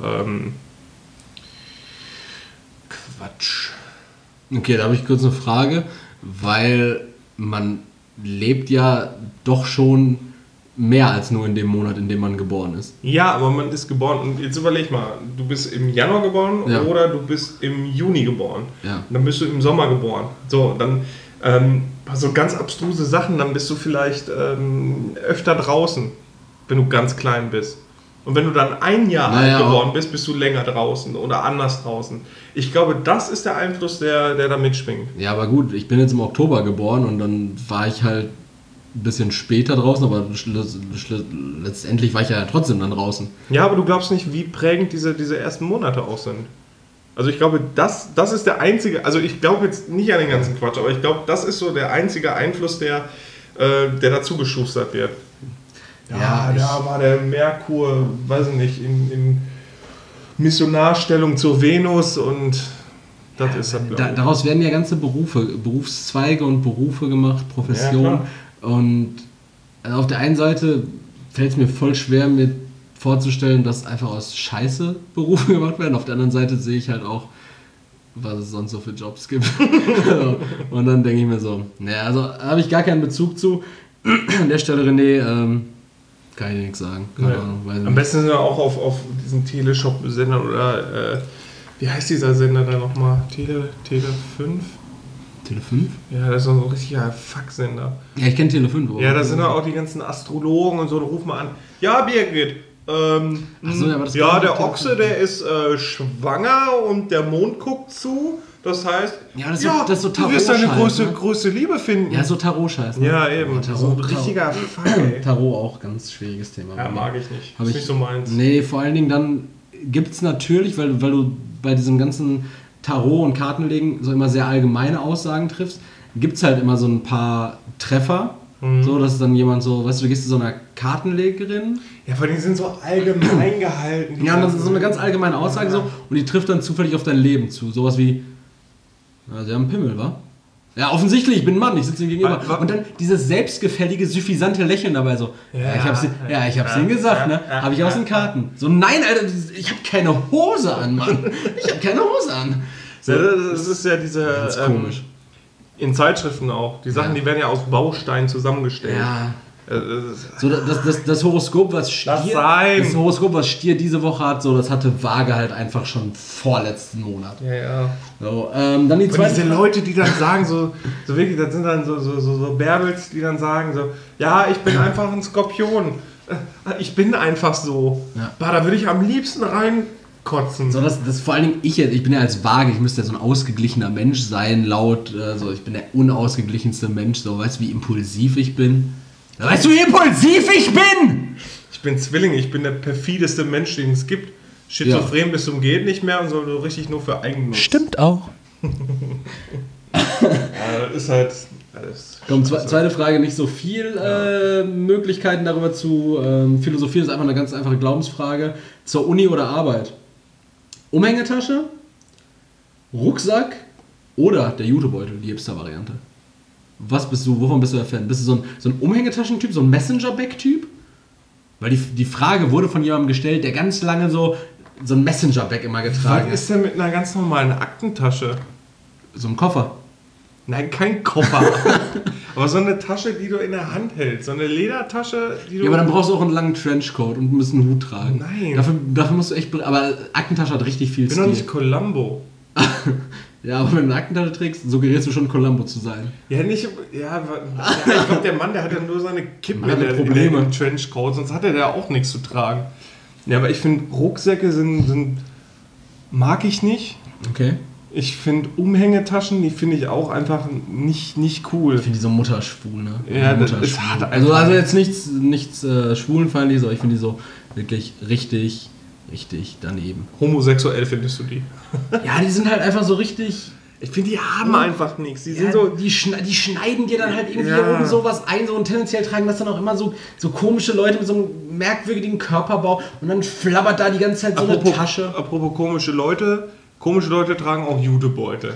Quatsch. Okay, da habe ich kurz eine Frage, weil man lebt ja doch schon mehr als nur in dem Monat, in dem man geboren ist. Ja, aber man ist geboren, und jetzt überleg mal, du bist im Januar geboren oder du bist im Juni geboren. Ja. Dann bist du im Sommer geboren. So, dann so ganz abstruse Sachen, dann bist du vielleicht öfter draußen, wenn du ganz klein bist. Und wenn du dann ein Jahr alt geworden bist, bist du länger draußen oder anders draußen. Ich glaube, das ist der Einfluss, der da mitschwingt. Ja, aber gut, ich bin jetzt im Oktober geboren und dann war ich halt ein bisschen später draußen, aber letztendlich war ich ja trotzdem dann draußen. Ja, aber du glaubst nicht, wie prägend diese ersten Monate auch sind. Also ich glaube, das ist der einzige, also ich glaube jetzt nicht an den ganzen Quatsch, aber ich glaube, das ist so der einzige Einfluss, der dazu geschustert wird. Ja, da war der Merkur, weiß ich nicht, in Missionarstellung zur Venus und das ist das. Daraus werden ja ganze Berufszweige und Berufe gemacht, Professionen. Und also auf der einen Seite fällt es mir voll schwer, mir vorzustellen, dass einfach aus Scheiße Berufe gemacht werden. Auf der anderen Seite sehe ich halt auch, was es sonst so für Jobs gibt. Und dann denke ich mir so, naja, also habe ich gar keinen Bezug zu. An der Stelle, René, kann ich dir nichts sagen. Keine Ahnung, weiß Am nicht. besten sind wir auch auf diesen Teleshop-Sendern oder wie heißt dieser Sender da nochmal? Tele 5? Tele 5? Ja, das ist so ein richtiger Fuck-Sender. Ja, ich kenne Tele 5. Ja, da sind ja auch die ganzen Astrologen und so, da ruf mal an. Ja, Birgit, der Ochse, der ist schwanger und der Mond guckt zu. Das heißt, das ist so du wirst deine größte Liebe finden. Ja, so Tarot-Scheiß. Ne? Ja, eben. So ein richtiger Fuck, ey. Tarot auch ganz schwieriges Thema. Ja, mag ich nicht. Ist nicht so meins. Nee, vor allen Dingen dann gibt es natürlich, weil du bei diesem ganzen Tarot und Kartenlegen so immer sehr allgemeine Aussagen triffst, gibt es halt immer so ein paar Treffer. So, dass dann jemand so, weißt du gehst zu so einer Kartenlegerin. Ja, vor allem die sind so allgemein gehalten. Ja, und das ist so eine ganz allgemeine Aussage so und die trifft dann zufällig auf dein Leben zu. Sowas wie, sie haben einen Pimmel, wa? Ja, offensichtlich, ich bin ein Mann, ich sitze ihm gegenüber. Und dann dieses selbstgefällige, suffisante Lächeln dabei so. Ich hab's ihnen gesagt, ne? Habe ich aus den Karten. So, nein, Alter, ich habe keine Hose an, Mann. Ich habe keine Hose an. So, das ist ja diese... Das ist komisch. In Zeitschriften auch. Die Sachen, die werden ja aus Bausteinen zusammengestellt. Ja. So, das Horoskop, was Stier diese Woche hat, so, das hatte Waage halt einfach schon vorletzten Monat. Ja. So, dann die zweite. Und diese Leute, die dann sagen, so wirklich, das sind dann so Bärbels, die dann sagen so, ja, ich bin einfach ein Skorpion. Ich bin einfach so. Ja. Da würde ich am liebsten reinkotzen. So, das vor allen Dingen ich bin ja als Waage, ich müsste ja so ein ausgeglichener Mensch sein, ich bin der unausgeglichenste Mensch, so, weißt du, wie impulsiv ich bin? Weißt du, wie impulsiv ich bin? Ich bin Zwilling, ich bin der perfideste Mensch, den es gibt. Schizophren bis zum geht nicht mehr und so richtig nur für Eigennutz. Stimmt auch. Das ist halt alles. Komm, zweite Frage, nicht so viel Möglichkeiten darüber zu philosophieren, das ist einfach eine ganz einfache Glaubensfrage. Zur Uni oder Arbeit? Umhängetasche, Rucksack oder der Jutebeutel, die Hipster-Variante? Wovon bist du der Fan? Bist du so ein Umhängetaschentyp, so ein Messenger-Bag-Typ? Weil die Frage wurde von jemandem gestellt, der ganz lange so ein Messenger-Bag immer getragen hat. Was ist denn mit einer ganz normalen Aktentasche? So ein Koffer. Nein, kein Koffer. Aber so eine Tasche, die du in der Hand hältst. So eine Ledertasche, die du... Ja, aber dann brauchst du auch einen langen Trenchcoat und musst einen Hut tragen. Nein. Dafür musst du echt... Aber Aktentasche hat richtig viel Ich bin Stil. doch nicht Columbo. Ja, aber wenn du eine Aktentasche trägst, suggerierst du schon Columbo zu sein. Ja, nicht... Ja, ich glaube, der Mann, der hat ja nur seine Kippen in dem Trenchcoat, sonst hat er da auch nichts zu tragen. Ja, aber ich finde, Rucksäcke sind mag ich nicht. Okay. Ich finde Umhängetaschen, die finde ich auch einfach nicht cool. Ich finde die so mutterschwul, ne? Ja, das ist hart. Also jetzt nichts schwulenfeindliches, aber ich finde die so wirklich richtig daneben. Homosexuell findest du die? Ja, die sind halt einfach so richtig... Ich finde, die haben einfach nichts. Die sind so... Die schneiden dir dann halt irgendwie hier oben sowas ein, so und tendenziell tragen das dann auch immer so komische Leute mit so einem merkwürdigen Körperbau und dann flabbert da die ganze Zeit so eine Tasche. Apropos komische Leute tragen auch Jutebeutel.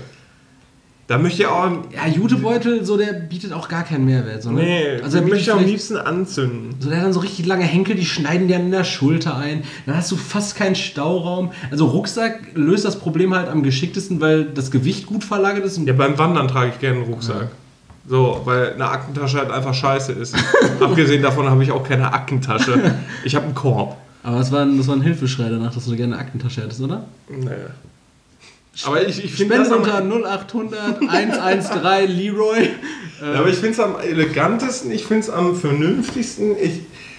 Da möchte ich auch... Ja, Jutebeutel, so der bietet auch gar keinen Mehrwert. So, ne? Nee, also den möchte ich am liebsten anzünden. So, der hat dann so richtig lange Henkel, die schneiden dir an der Schulter ein. Dann hast du fast keinen Stauraum. Also Rucksack löst das Problem halt am geschicktesten, weil das Gewicht gut verlagert ist. Ja, beim Wandern trage ich gerne einen Rucksack. Ja. So, weil eine Aktentasche halt einfach scheiße ist. Abgesehen davon habe ich auch keine Aktentasche. Ich habe einen Korb. Aber das war ein Hilfeschrei danach, dass du gerne eine Aktentasche hättest, oder? Naja. Aber ich finde das unter 0800 113 Leroy. Aber ich finde es am elegantesten, ich finde es am vernünftigsten. Ich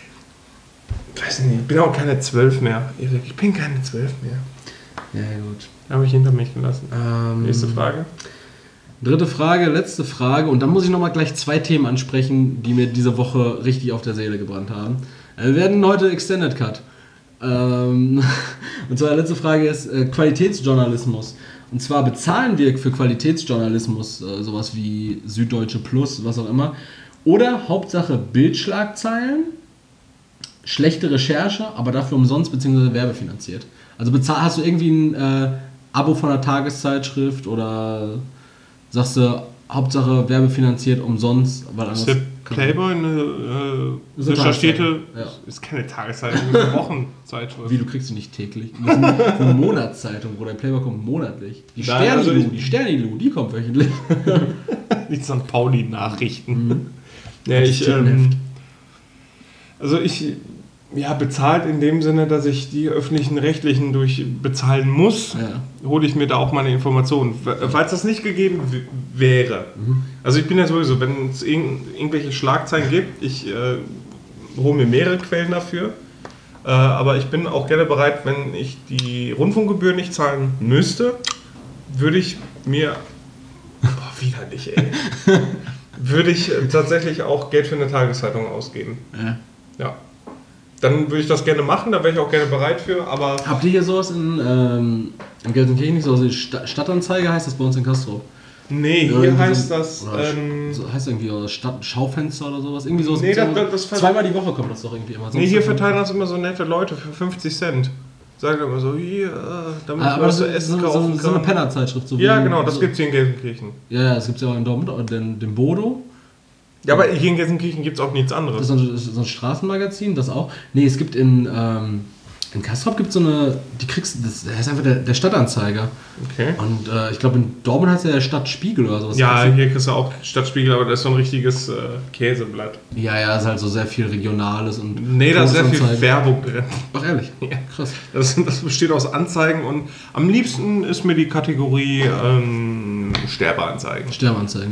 weiß nicht, ich bin auch keine 12 mehr. Erik, ich bin keine 12 mehr. Ja, gut. Habe ich hinter mich gelassen. Nächste Frage. Dritte Frage, letzte Frage. Und dann muss ich nochmal gleich 2 Themen ansprechen, die mir diese Woche richtig auf der Seele gebrannt haben. Wir werden heute Extended Cut. Und zwar die letzte Frage ist Qualitätsjournalismus. Und zwar bezahlen wir für Qualitätsjournalismus sowas wie Süddeutsche Plus, was auch immer. Oder Hauptsache Bildschlagzeilen. schlechte Recherche, aber dafür umsonst bzw. werbefinanziert. Also hast du irgendwie ein Abo von einer Tageszeitschrift oder sagst du, Hauptsache werbefinanziert umsonst, weil anders... Playboy, eine recherchierte, ist keine Tageszeitung, eine Wochenzeitschrift. Wie, du kriegst sie nicht täglich? Das ist eine Monatszeitung, Bruder. Playboy kommt monatlich. Die Sternilu, die kommt wöchentlich. Die St. Pauli-Nachrichten. Mhm. Ja, bezahlt in dem Sinne, dass ich die öffentlichen Rechtlichen bezahlen muss, hole ich mir da auch meine Informationen. Falls das nicht gegeben wäre. Also ich bin ja sowieso, wenn es irgendwelche Schlagzeilen gibt, ich hole mir mehrere Quellen dafür. Aber ich bin auch gerne bereit, wenn ich die Rundfunkgebühr nicht zahlen müsste, würde ich mir... widerlich, ey. Würde ich tatsächlich auch Geld für eine Tageszeitung ausgeben. Ja. Dann würde ich das gerne machen, da wäre ich auch gerne bereit für, aber... Habt ihr hier sowas in Gelsenkirchen, sowas wie Stadtanzeige heißt das bei uns in Castrop? Nee, hier heißt das... heißt irgendwie Schaufenster oder sowas? Irgendwie sowas. Nee, das zweimal die Woche kommt das doch irgendwie immer. Nee, hier verteilen das immer so nette Leute für 50 Cent. Sagen immer so, hier, damit aber das ist so eine Pennerzeitschrift. So ja, genau, das gibt es hier in Gelsenkirchen. Ja, das gibt es ja auch in Dortmund, den Bodo. Ja, aber hier in Gelsenkirchen gibt es auch nichts anderes. Das ist so ein Straßenmagazin, das auch. Nee, es gibt in Castrop gibt es so eine, das heißt einfach der Stadtanzeiger. Okay. Und ich glaube in Dortmund heißt der Stadtspiegel oder sowas. Ja, hier kriegst du auch Stadtspiegel, aber das ist so ein richtiges Käseblatt. Ja, ist halt so sehr viel Regionales und... Nee, da ist sehr viel Werbung drin. Ach ehrlich? Ja, krass. Das besteht aus Anzeigen und am liebsten ist mir die Kategorie Sterbeanzeigen. Sterbeanzeigen.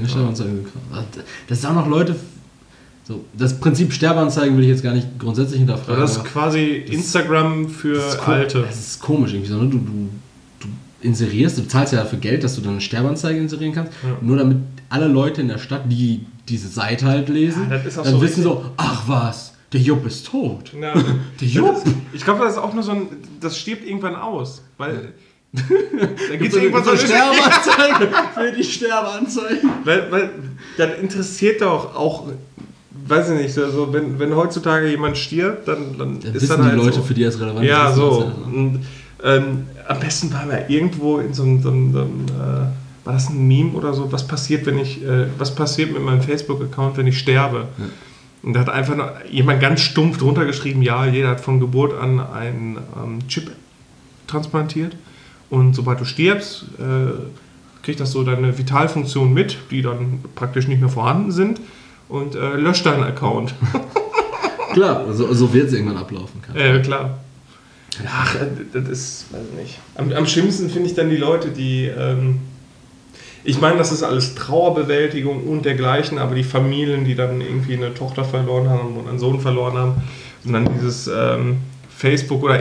Das ist auch noch Leute... So, das Prinzip Sterbeanzeigen will ich jetzt gar nicht grundsätzlich hinterfragen. Aber das ist quasi Instagram für Alte. Das ist komisch irgendwie so, ne? Du inserierst, du zahlst ja dafür Geld, dass du dann eine Sterbeanzeige inserieren kannst, nur damit alle Leute in der Stadt, die diese Seite halt lesen, dann so wissen so, ach was, der Jupp ist tot. Ja. Der Jupp? Ich glaube, das ist auch nur so das stirbt irgendwann aus, weil... Da gibt es irgendwann so eine Sterbeanzeige für die Sterbeanzeige. Weil das interessiert doch auch... Weiß ich nicht, also wenn heutzutage jemand stirbt, dann ist wissen dann die halt Leute, so. für die es relevant ist. Ja, so. Und, am besten war wir irgendwo in so einem war das ein Meme oder so, was passiert mit meinem Facebook-Account, wenn ich sterbe? Ja. Und da hat einfach noch jemand ganz stumpf drunter geschrieben, ja, jeder hat von Geburt an einen Chip transplantiert und sobald du stirbst, kriegt das so deine Vitalfunktionen mit, die dann praktisch nicht mehr vorhanden sind. Und löscht deinen Account. Klar, so wird es irgendwann ablaufen. Klar. Ach, das ist, weiß ich nicht. Am schlimmsten finde ich dann die Leute, die, ich meine, das ist alles Trauerbewältigung und dergleichen, aber die Familien, die dann irgendwie eine Tochter verloren haben und einen Sohn verloren haben und dann dieses Facebook- oder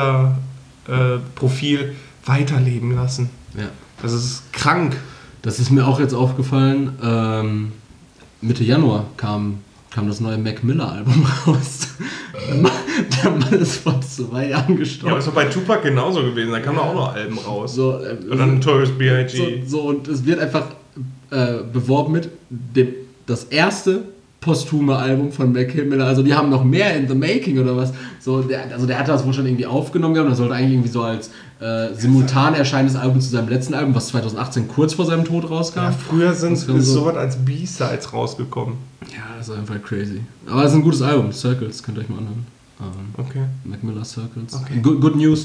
Insta-Profil weiterleben lassen. Ja. Das ist krank. Das ist mir auch jetzt aufgefallen, Mitte Januar kam das neue Mac Miller Album raus. Der Mann ist vor 2 Jahren gestorben. Ja, aber ist doch bei Tupac genauso gewesen. Da kamen auch noch Alben raus. So, und dann Notorious B.I.G. So, und es wird einfach beworben mit das erste posthume Album von Mac Miller. Also die haben noch mehr in the making oder was. So, der hat das wohl schon irgendwie aufgenommen gehabt. Das sollte eigentlich irgendwie so als simultan erscheinendes Album zu seinem letzten Album, was 2018 kurz vor seinem Tod rauskam. Ja, früher ist sowas als B-Sides rausgekommen. Ja, das ist einfach crazy. Aber es ist ein gutes Album. Circles, könnt ihr euch mal anhören. Okay. Mac Miller Circles. Okay. Good News.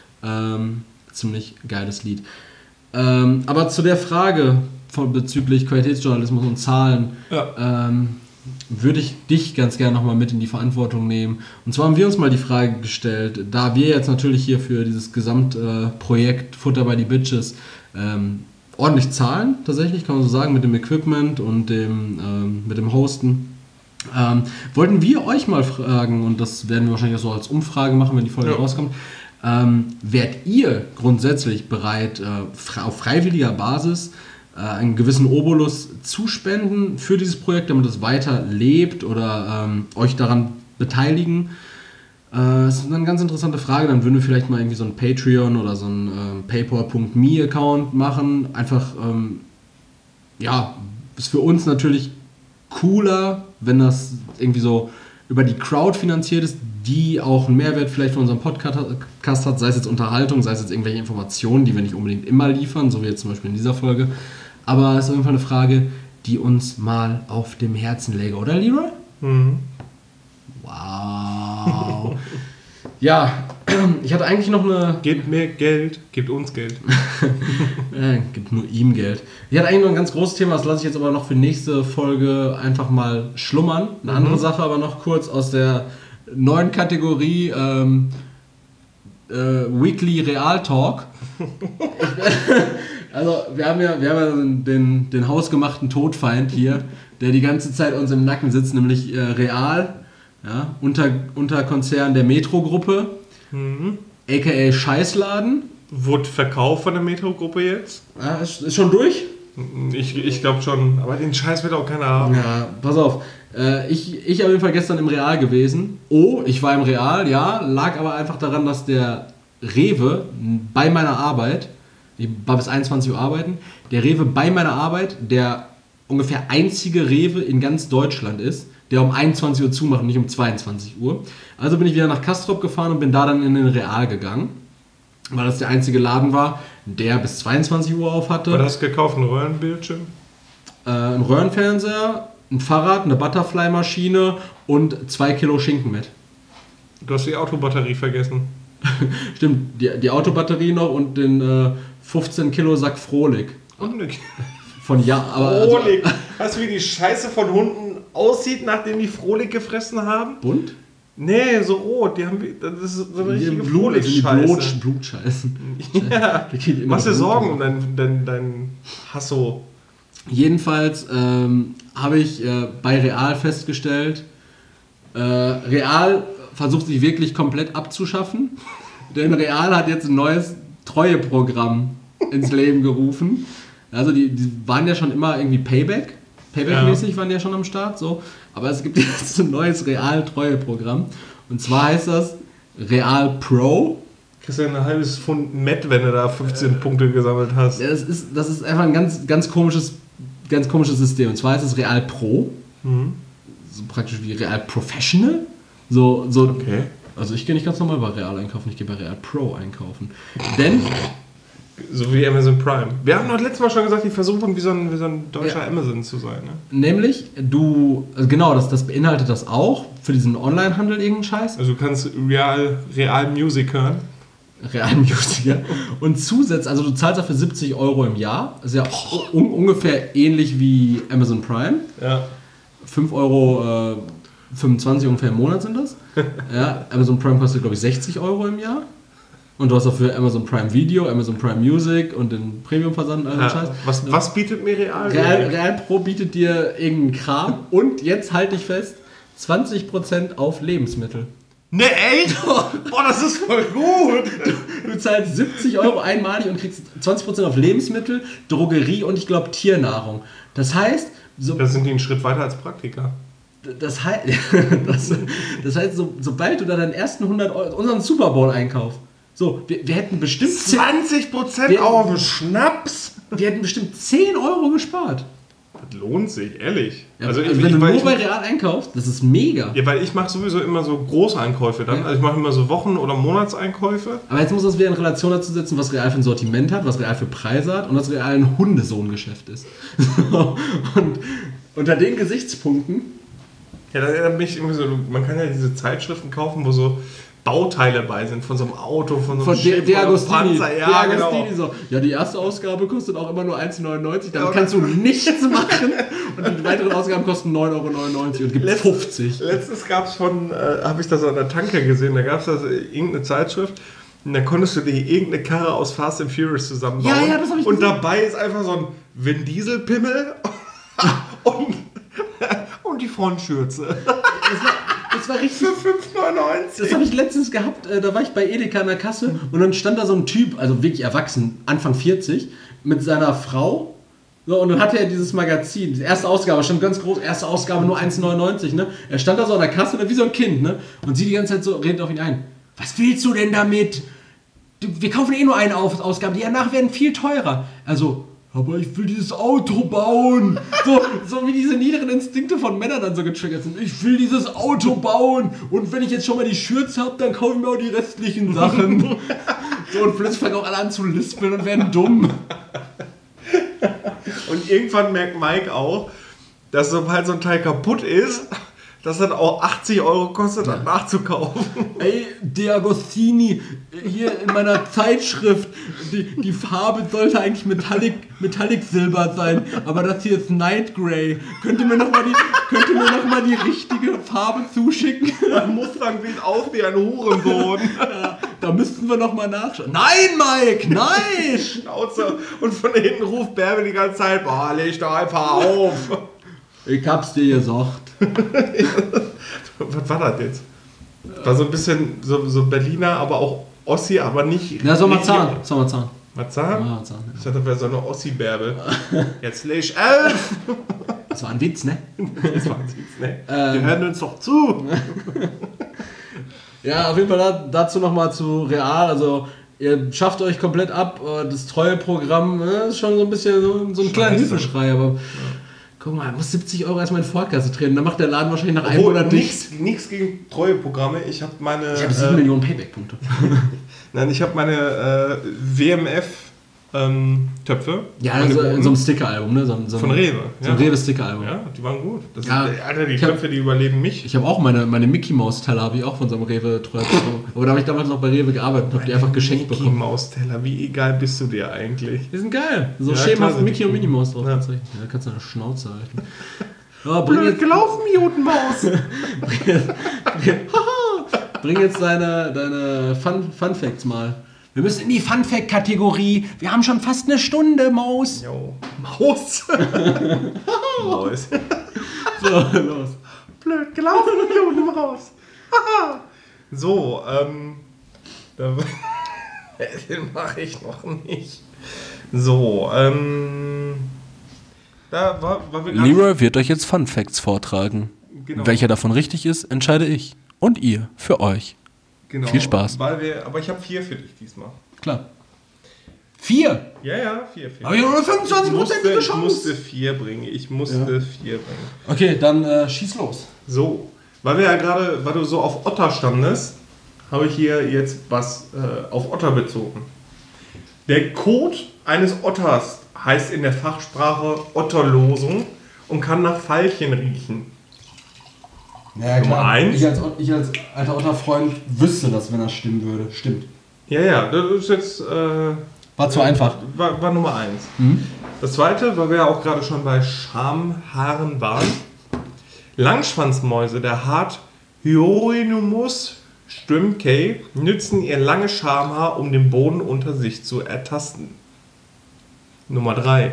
Ziemlich geiles Lied. Aber zu der Frage bezüglich Qualitätsjournalismus und Zahlen, würde ich dich ganz gerne nochmal mit in die Verantwortung nehmen. Und zwar haben wir uns mal die Frage gestellt, da wir jetzt natürlich hier für dieses Gesamtprojekt Futter by the Bitches ordentlich zahlen, tatsächlich, kann man so sagen, mit dem Equipment und mit dem Hosten, wollten wir euch mal fragen, und das werden wir wahrscheinlich auch so als Umfrage machen, wenn die Folge rauskommt, wärt ihr grundsätzlich bereit, auf freiwilliger Basis einen gewissen Obolus zu spenden für dieses Projekt, damit es weiter lebt oder euch daran beteiligen? Das ist eine ganz interessante Frage. Dann würden wir vielleicht mal irgendwie so ein Patreon oder so ein paypal.me-Account machen. Einfach, ist für uns natürlich cooler, wenn das irgendwie so über die Crowd finanziert ist, die auch einen Mehrwert vielleicht für unseren Podcast hat, sei es jetzt Unterhaltung, sei es jetzt irgendwelche Informationen, die wir nicht unbedingt immer liefern, so wie jetzt zum Beispiel in dieser Folge. Aber es ist auf jeden Fall eine Frage, die uns mal auf dem Herzen läge, oder Leroy? Mhm. Wow. Ja, ich hatte eigentlich noch eine... Gebt mir Geld, gebt uns Geld. Gibt nur ihm Geld. Ich hatte eigentlich noch ein ganz großes Thema, das lasse ich jetzt aber noch für nächste Folge einfach mal schlummern. Eine andere Sache aber noch kurz aus der neuen Kategorie Weekly Real Talk. Also wir haben ja den hausgemachten Todfeind hier, der die ganze Zeit uns im Nacken sitzt, nämlich Real, ja, Unterkonzern der Metro-Gruppe, a.k.a. Scheißladen. Wurde verkauft von der Metro-Gruppe jetzt? Ja, ist schon durch? Ich glaube schon, aber den Scheiß wird auch keiner haben. Ja, pass auf. Ich auf jeden Fall gestern im Real gewesen. Ich war im Real, ja, lag aber einfach daran, dass der Rewe bei meiner Arbeit, ich war bis 21 Uhr arbeiten, der Rewe bei meiner Arbeit, der ungefähr einzige Rewe in ganz Deutschland ist, der um 21 Uhr zumacht und nicht um 22 Uhr. Also bin ich wieder nach Castrop gefahren und bin da dann in den Real gegangen, weil das der einzige Laden war, der bis 22 Uhr auf hatte. Was hast du gekauft? Ein Röhrenbildschirm? Ein Röhrenfernseher, ein Fahrrad, eine Butterfly-Maschine und 2 Kilo Schinken mit. Du hast die Autobatterie vergessen. Stimmt, die Autobatterie noch und den 15 Kilo Sack Frohlig. Und eine Von aber Frohlig. Weißt du, wie die Scheiße von Hunden aussieht, nachdem die Frohlig gefressen haben? bunt? Nee, so rot. Das ist so eine richtige Blut, Frohlig-Scheiße. Blutscheißen. Ja. Da geht immer Machst dir Blut Sorgen drauf. um dein Hasso. Jedenfalls habe ich bei Real festgestellt, Real versucht sich wirklich komplett abzuschaffen, denn Real hat jetzt ein neues Treueprogramm ins Leben gerufen. Also die waren ja schon immer irgendwie Payback-mäßig waren die ja schon am Start, so. Aber es gibt jetzt ein neues Real-Treueprogramm und zwar heißt das Real Pro. Kriegst du ein halbes Pfund Met, wenn du da 15 Punkte gesammelt hast. Ja, das ist einfach ein ganz komisches System. Und zwar ist es Real Pro, so praktisch wie Real Professional. So, Okay. Also ich gehe nicht ganz normal bei Real einkaufen, ich gehe bei Real Pro einkaufen. Denn, So wie Amazon Prime. Wir haben doch letztes Mal schon gesagt, die versuchen wie so ein deutscher Amazon zu sein. Ne? nämlich, genau, das beinhaltet das auch, für diesen Online-Handel irgendeinen Scheiß. Also du kannst Real Music hören. Real Music, ja. Und zusätzlich, also du zahlst dafür 70 Euro im Jahr, ist ja ungefähr ähnlich wie Amazon Prime. Ja. 5,25 Euro ungefähr im Monat sind das. Ja, Amazon Prime kostet, glaube ich, 60 Euro im Jahr. Und du hast dafür Amazon Prime Video, Amazon Prime Music und den Premium-Versand und all den Scheiß. Was bietet mir Real? Real Pro bietet dir irgendeinen Kram und jetzt halte ich fest, 20% auf Lebensmittel. Ne, echt? Boah, das ist voll gut. Du zahlst 70 Euro einmalig und kriegst 20% auf Lebensmittel, Drogerie und ich glaube Tiernahrung. Das heißt, Da sind die einen Schritt weiter als Praktiker. das heißt sobald du da deinen ersten 100 Euro, unseren Super Bowl-Einkauf, so, wir hätten bestimmt 20% auf Schnaps? wir hätten bestimmt 10 Euro gespart. Das lohnt sich, ehrlich. Ja, also wenn du nur bei Real einkaufst, das ist mega. Ja, weil ich mache sowieso immer so Großeinkäufe dann. Ja. Also ich mache immer so Wochen- oder Monatseinkäufe. Aber jetzt muss das wieder in Relation dazu setzen, was Real für ein Sortiment hat, was Real für Preise hat und was Real ein Hundesohngeschäft ist. Und unter den Gesichtspunkten... Ja, das erinnert mich irgendwie so, man kann ja diese Zeitschriften kaufen, wo so Bauteile bei sind, von so einem Auto, von so einem Schiff, De von einem Agostini. Panzer. Ja, De genau. Agostini so. Ja, die erste Ausgabe kostet auch immer nur 1,99, damit kannst du nichts machen. Und die weiteren Ausgaben kosten 9,99 Euro und gibt 50. Letztens gab es habe ich das an der Tanke gesehen, da gab es irgendeine Zeitschrift und da konntest du dir irgendeine Karre aus Fast and Furious zusammenbauen. Ja, das habe ich und gesehen. dabei ist einfach so ein Vin Diesel-Pimmel und die Frontschürze. Das war richtig... Für 5,99. Das habe ich letztens gehabt, da war ich bei Edeka in der Kasse und dann stand da so ein Typ, also wirklich erwachsen, Anfang 40, mit seiner Frau. So, und dann hatte er dieses Magazin, die erste Ausgabe, stand ganz groß, erste Ausgabe nur 1,99, ne? Er stand da so an der Kasse, wie so ein Kind, ne? Und sie die ganze Zeit so, redet auf ihn ein. Was willst du denn damit? Wir kaufen eh nur eine Ausgabe, die danach werden viel teurer. Also, aber ich will dieses Auto bauen. So wie diese niederen Instinkte von Männern dann so getriggert sind. Ich will dieses Auto bauen und wenn ich jetzt schon mal die Schürze habe, dann kaufe ich mir auch die restlichen Sachen. So, und plötzlich fangen auch alle an zu lispeln und werden dumm. Und irgendwann merkt Mike auch, dass sobald so ein Teil kaputt ist, dass das auch 80 Euro kostet, das nachzukaufen. Ey, De Agostini, hier in meiner Zeitschrift, die Farbe sollte eigentlich Metallic Silber sein, aber das hier ist Night Grey. Könnt ihr mir noch mal die richtige Farbe zuschicken? Der Mustang sieht aus wie ein Hurenboden. Ja, da müssten wir noch mal nachschauen. Nein, Mike, nein! Schnauze. Und von hinten ruft Bärbel die ganze Zeit, boah, leg doch einfach auf. Ich hab's dir gesagt. Was war das jetzt? War so ein bisschen so Berliner, aber auch Ossi, aber nicht... Na, Sommerzahn. Sommerzahn. Marzahn? Ja. Ich dachte, das wäre so eine Ossi-Bärbel. Jetzt leg ich 11! Das war ein Witz, ne? Das war ein Witz, ne? Wir hören uns doch zu! Ja, auf jeden Fall dazu nochmal zu Real. Also, ihr schafft euch komplett ab. Das Treueprogramm ist schon so ein bisschen so ein kleiner Hilfeschrei, aber... Ja. Guck mal, er muss 70 Euro erstmal in Vorkasse treten. Dann macht der Laden wahrscheinlich nach einem Monat dicht. Nichts gegen Treueprogramme. Ich habe 7 Millionen Payback-Punkte. Nein, ich habe meine WMF-Töpfe. Ja, also in so einem Sticker-Album, ne? So von Rewe. So ein Rewe-Sticker-Album. Ja, die waren gut. Alter, die Töpfe, die überleben mich. Ich habe auch meine Mickey-Maus-Teller, habe ich auch von so einem Rewe-Treuer bekommen. Aber da habe ich damals noch bei Rewe gearbeitet und habe die einfach geschenkt bekommen. Mickey-Maus-Teller, wie egal bist du dir eigentlich? Die sind geil. So ja, schemenhaft Mickey und Minnie Maus drauf. Ja. Da kannst du eine Schnauze halten. Ja, blöd gelaufen, Judenmaus! Bring jetzt deine Fun Facts mal. Wir müssen in die Fun Fact Kategorie. Wir haben schon fast eine Stunde, Maus. Jo. Maus. Maus. So, los. Blöd gelaufen, Judenmaus. So, den mache ich noch nicht. So, da war wir Leroy wird euch jetzt Fun Facts vortragen. Genau. Welcher davon richtig ist, entscheide ich. Und ihr, für euch. Genau, viel Spaß. Aber ich habe 4 für dich diesmal. Klar. 4? Ja, 4. Aber ich habe nur 25% Ich musste 4 bringen. Okay, dann schieß los. So, weil du so auf Otter standest, habe ich hier jetzt was auf Otter bezogen. Der Kot eines Otters heißt in der Fachsprache Otterlosung und kann nach Veilchen riechen. Ja, Nummer 1. Ich als alter Otterfreund wüsste das, wenn das stimmen würde. Stimmt. Ja, das ist jetzt... war zu einfach. War Nummer 1. Mhm. Das zweite, weil wir ja auch gerade schon bei Schamhaaren waren. Langschwanzmäuse der Art Hyoinomus strymkei nützen ihr langes Schamhaar, um den Boden unter sich zu ertasten. Nummer 3.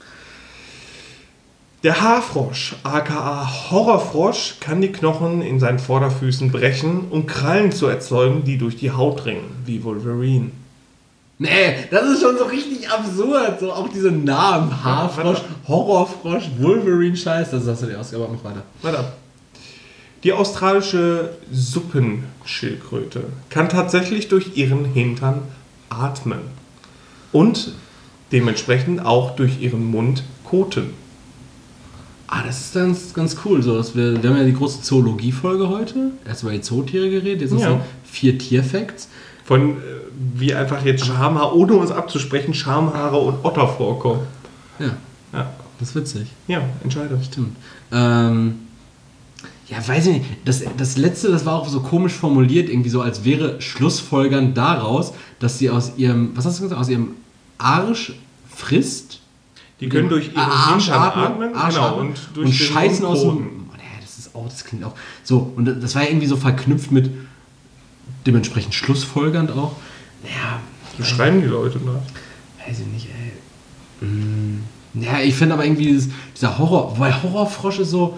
Der Haarfrosch, aka Horrorfrosch, kann die Knochen in seinen Vorderfüßen brechen, um Krallen zu erzeugen, die durch die Haut dringen, wie Wolverine. Nee, das ist schon so richtig absurd. So auch diese Namen. Haarfrosch, Horrorfrosch, Wolverine-Scheiß. Das hast du dir ausgearbeitet. Mach weiter. Weiter. Die australische Suppenschildkröte kann tatsächlich durch ihren Hintern atmen. Und dementsprechend auch durch ihren Mund koten. Das ist ganz cool. So, wir haben ja die große Zoologie-Folge heute. Erst über die Zootiere geredet, jetzt sind es 4 Tierfacts. Von wie einfach jetzt Schamhaar, ohne uns abzusprechen, Schamhaare und Otter vorkommen. Ja, das ist witzig. Ja, entscheide. Stimmt. Weiß ich nicht. Das letzte, das war auch so komisch formuliert, irgendwie so, als wäre schlussfolgernd daraus, dass sie aus ihrem, was hast du gesagt, aus ihrem Arsch frisst. Die können durch ihren Hintern atmen, genau, und durch und den scheißen Mund aus dem... Das klingt auch... So, und das war ja irgendwie so verknüpft mit dementsprechend schlussfolgernd auch. Naja... So schreiben die Leute nach. Weiß ich nicht, ey. Ich finde aber irgendwie dieser Horror... Weil Horrorfrosch ist so...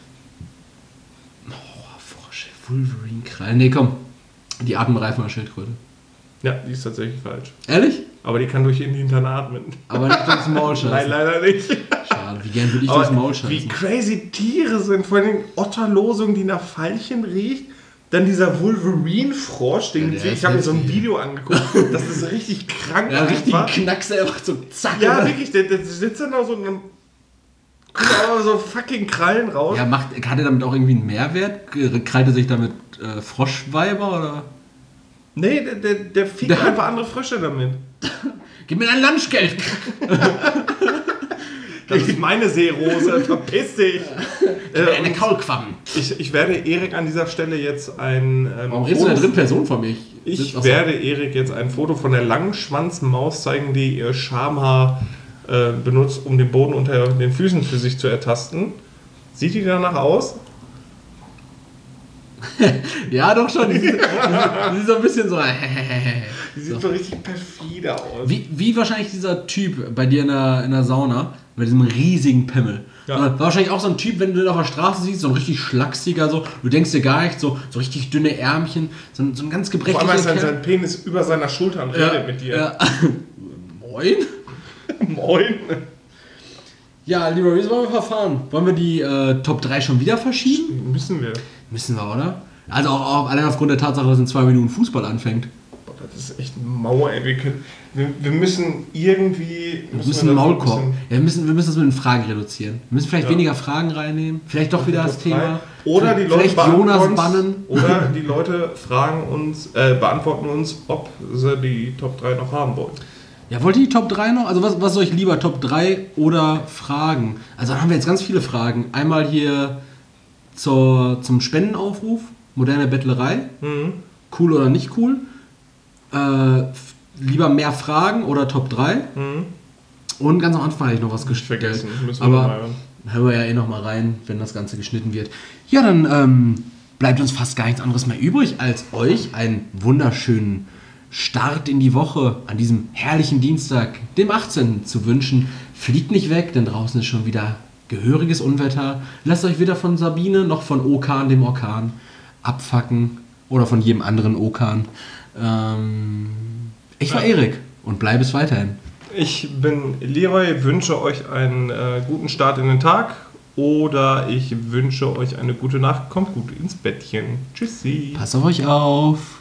Horrorfrosch, Wolverine-Krallen... Nee, komm. Die Atemreifen der Schildkröte. Ja, die ist tatsächlich falsch. Ehrlich? Aber die kann durch ihren Hintern atmen. Aber nicht durchs Maul scheißen. Nein, leider nicht. Schade, wie gern würde ich durchs Maul scheißen. Wie crazy Tiere sind, vor allem Otterlosung, die nach Veilchen riecht. Dann dieser Wolverine-Frosch, den Ja, der ich ist habe mir so ein heftig. Video angeguckt. Das ist richtig krank. Ja, richtig einfach. Knacks, der einfach so zack. Ja, wirklich, der sitzt dann da so und dann kommt aber so fucking Krallen raus. Ja, hat er damit auch irgendwie einen Mehrwert? Krallt er sich damit Froschweiber oder? Nee, der fickt einfach andere Frösche damit. Gib mir dein Lunchgeld! Das ist meine Seerose, verpiss dich. Eine Kaulquappen. Ich werde Erik an dieser Stelle jetzt ein Warum redest du in der dritten Person von mir? Ich werde Erik jetzt ein Foto von der langen Schwanzmaus zeigen, die ihr Schamhaar benutzt, um den Boden unter den Füßen für sich zu ertasten. Sieht die danach aus? Ja, doch schon. Die sieht so ein bisschen so. Die sieht so richtig perfide aus. Wie wahrscheinlich dieser Typ bei dir in der Sauna mit diesem riesigen Pimmel. Ja. War wahrscheinlich auch so ein Typ, wenn du den auf der Straße siehst, so ein richtig schlachsiger, so, du denkst dir gar nicht, so richtig dünne Ärmchen, so ein ganz Vor gebrechlicher allem ist Kerl. sein Penis über seiner Schulter und redet mit dir. Ja. Moin. Moin. Ja, lieber, wie wollen wir verfahren? Wollen wir die Top 3 schon wieder verschieben? Müssen wir. Müssen wir, oder? Also auch allein aufgrund der Tatsache, dass in 2 Minuten Fußball anfängt. Boah, das ist echt eine Mauer, ey. Wir müssen irgendwie... Wir müssen einen Maulkorb. Ja, wir müssen das mit den Fragen reduzieren. Wir müssen vielleicht weniger Fragen reinnehmen. Vielleicht doch wieder das Thema. Oder die Leute vielleicht Jonas bannen. Oder die Leute beantworten uns, ob sie die Top 3 noch haben wollen. Ja, wollt ihr die Top 3 noch? Also was soll ich lieber, Top 3 oder Fragen? Also dann haben wir jetzt ganz viele Fragen. Einmal hier zum Spendenaufruf, moderne Bettlerei. Cool oder nicht cool? Lieber mehr Fragen oder Top 3? Und ganz am Anfang habe ich noch was gestellt. Vergessen, müssen wir Aber mal hören. hören wir ja eh noch mal rein, wenn das Ganze geschnitten wird. Ja, dann bleibt uns fast gar nichts anderes mehr übrig, als euch einen wunderschönen Start in die Woche an diesem herrlichen Dienstag, dem 18. zu wünschen. Fliegt nicht weg, denn draußen ist schon wieder gehöriges Unwetter. Lasst euch weder von Sabine noch von Okan, dem Orkan, abfacken oder von jedem anderen Okan. Ich war Erik und bleibe es weiterhin. Ich bin Leroy, wünsche euch einen guten Start in den Tag oder ich wünsche euch eine gute Nacht. Kommt gut ins Bettchen. Tschüssi. Passt auf euch auf.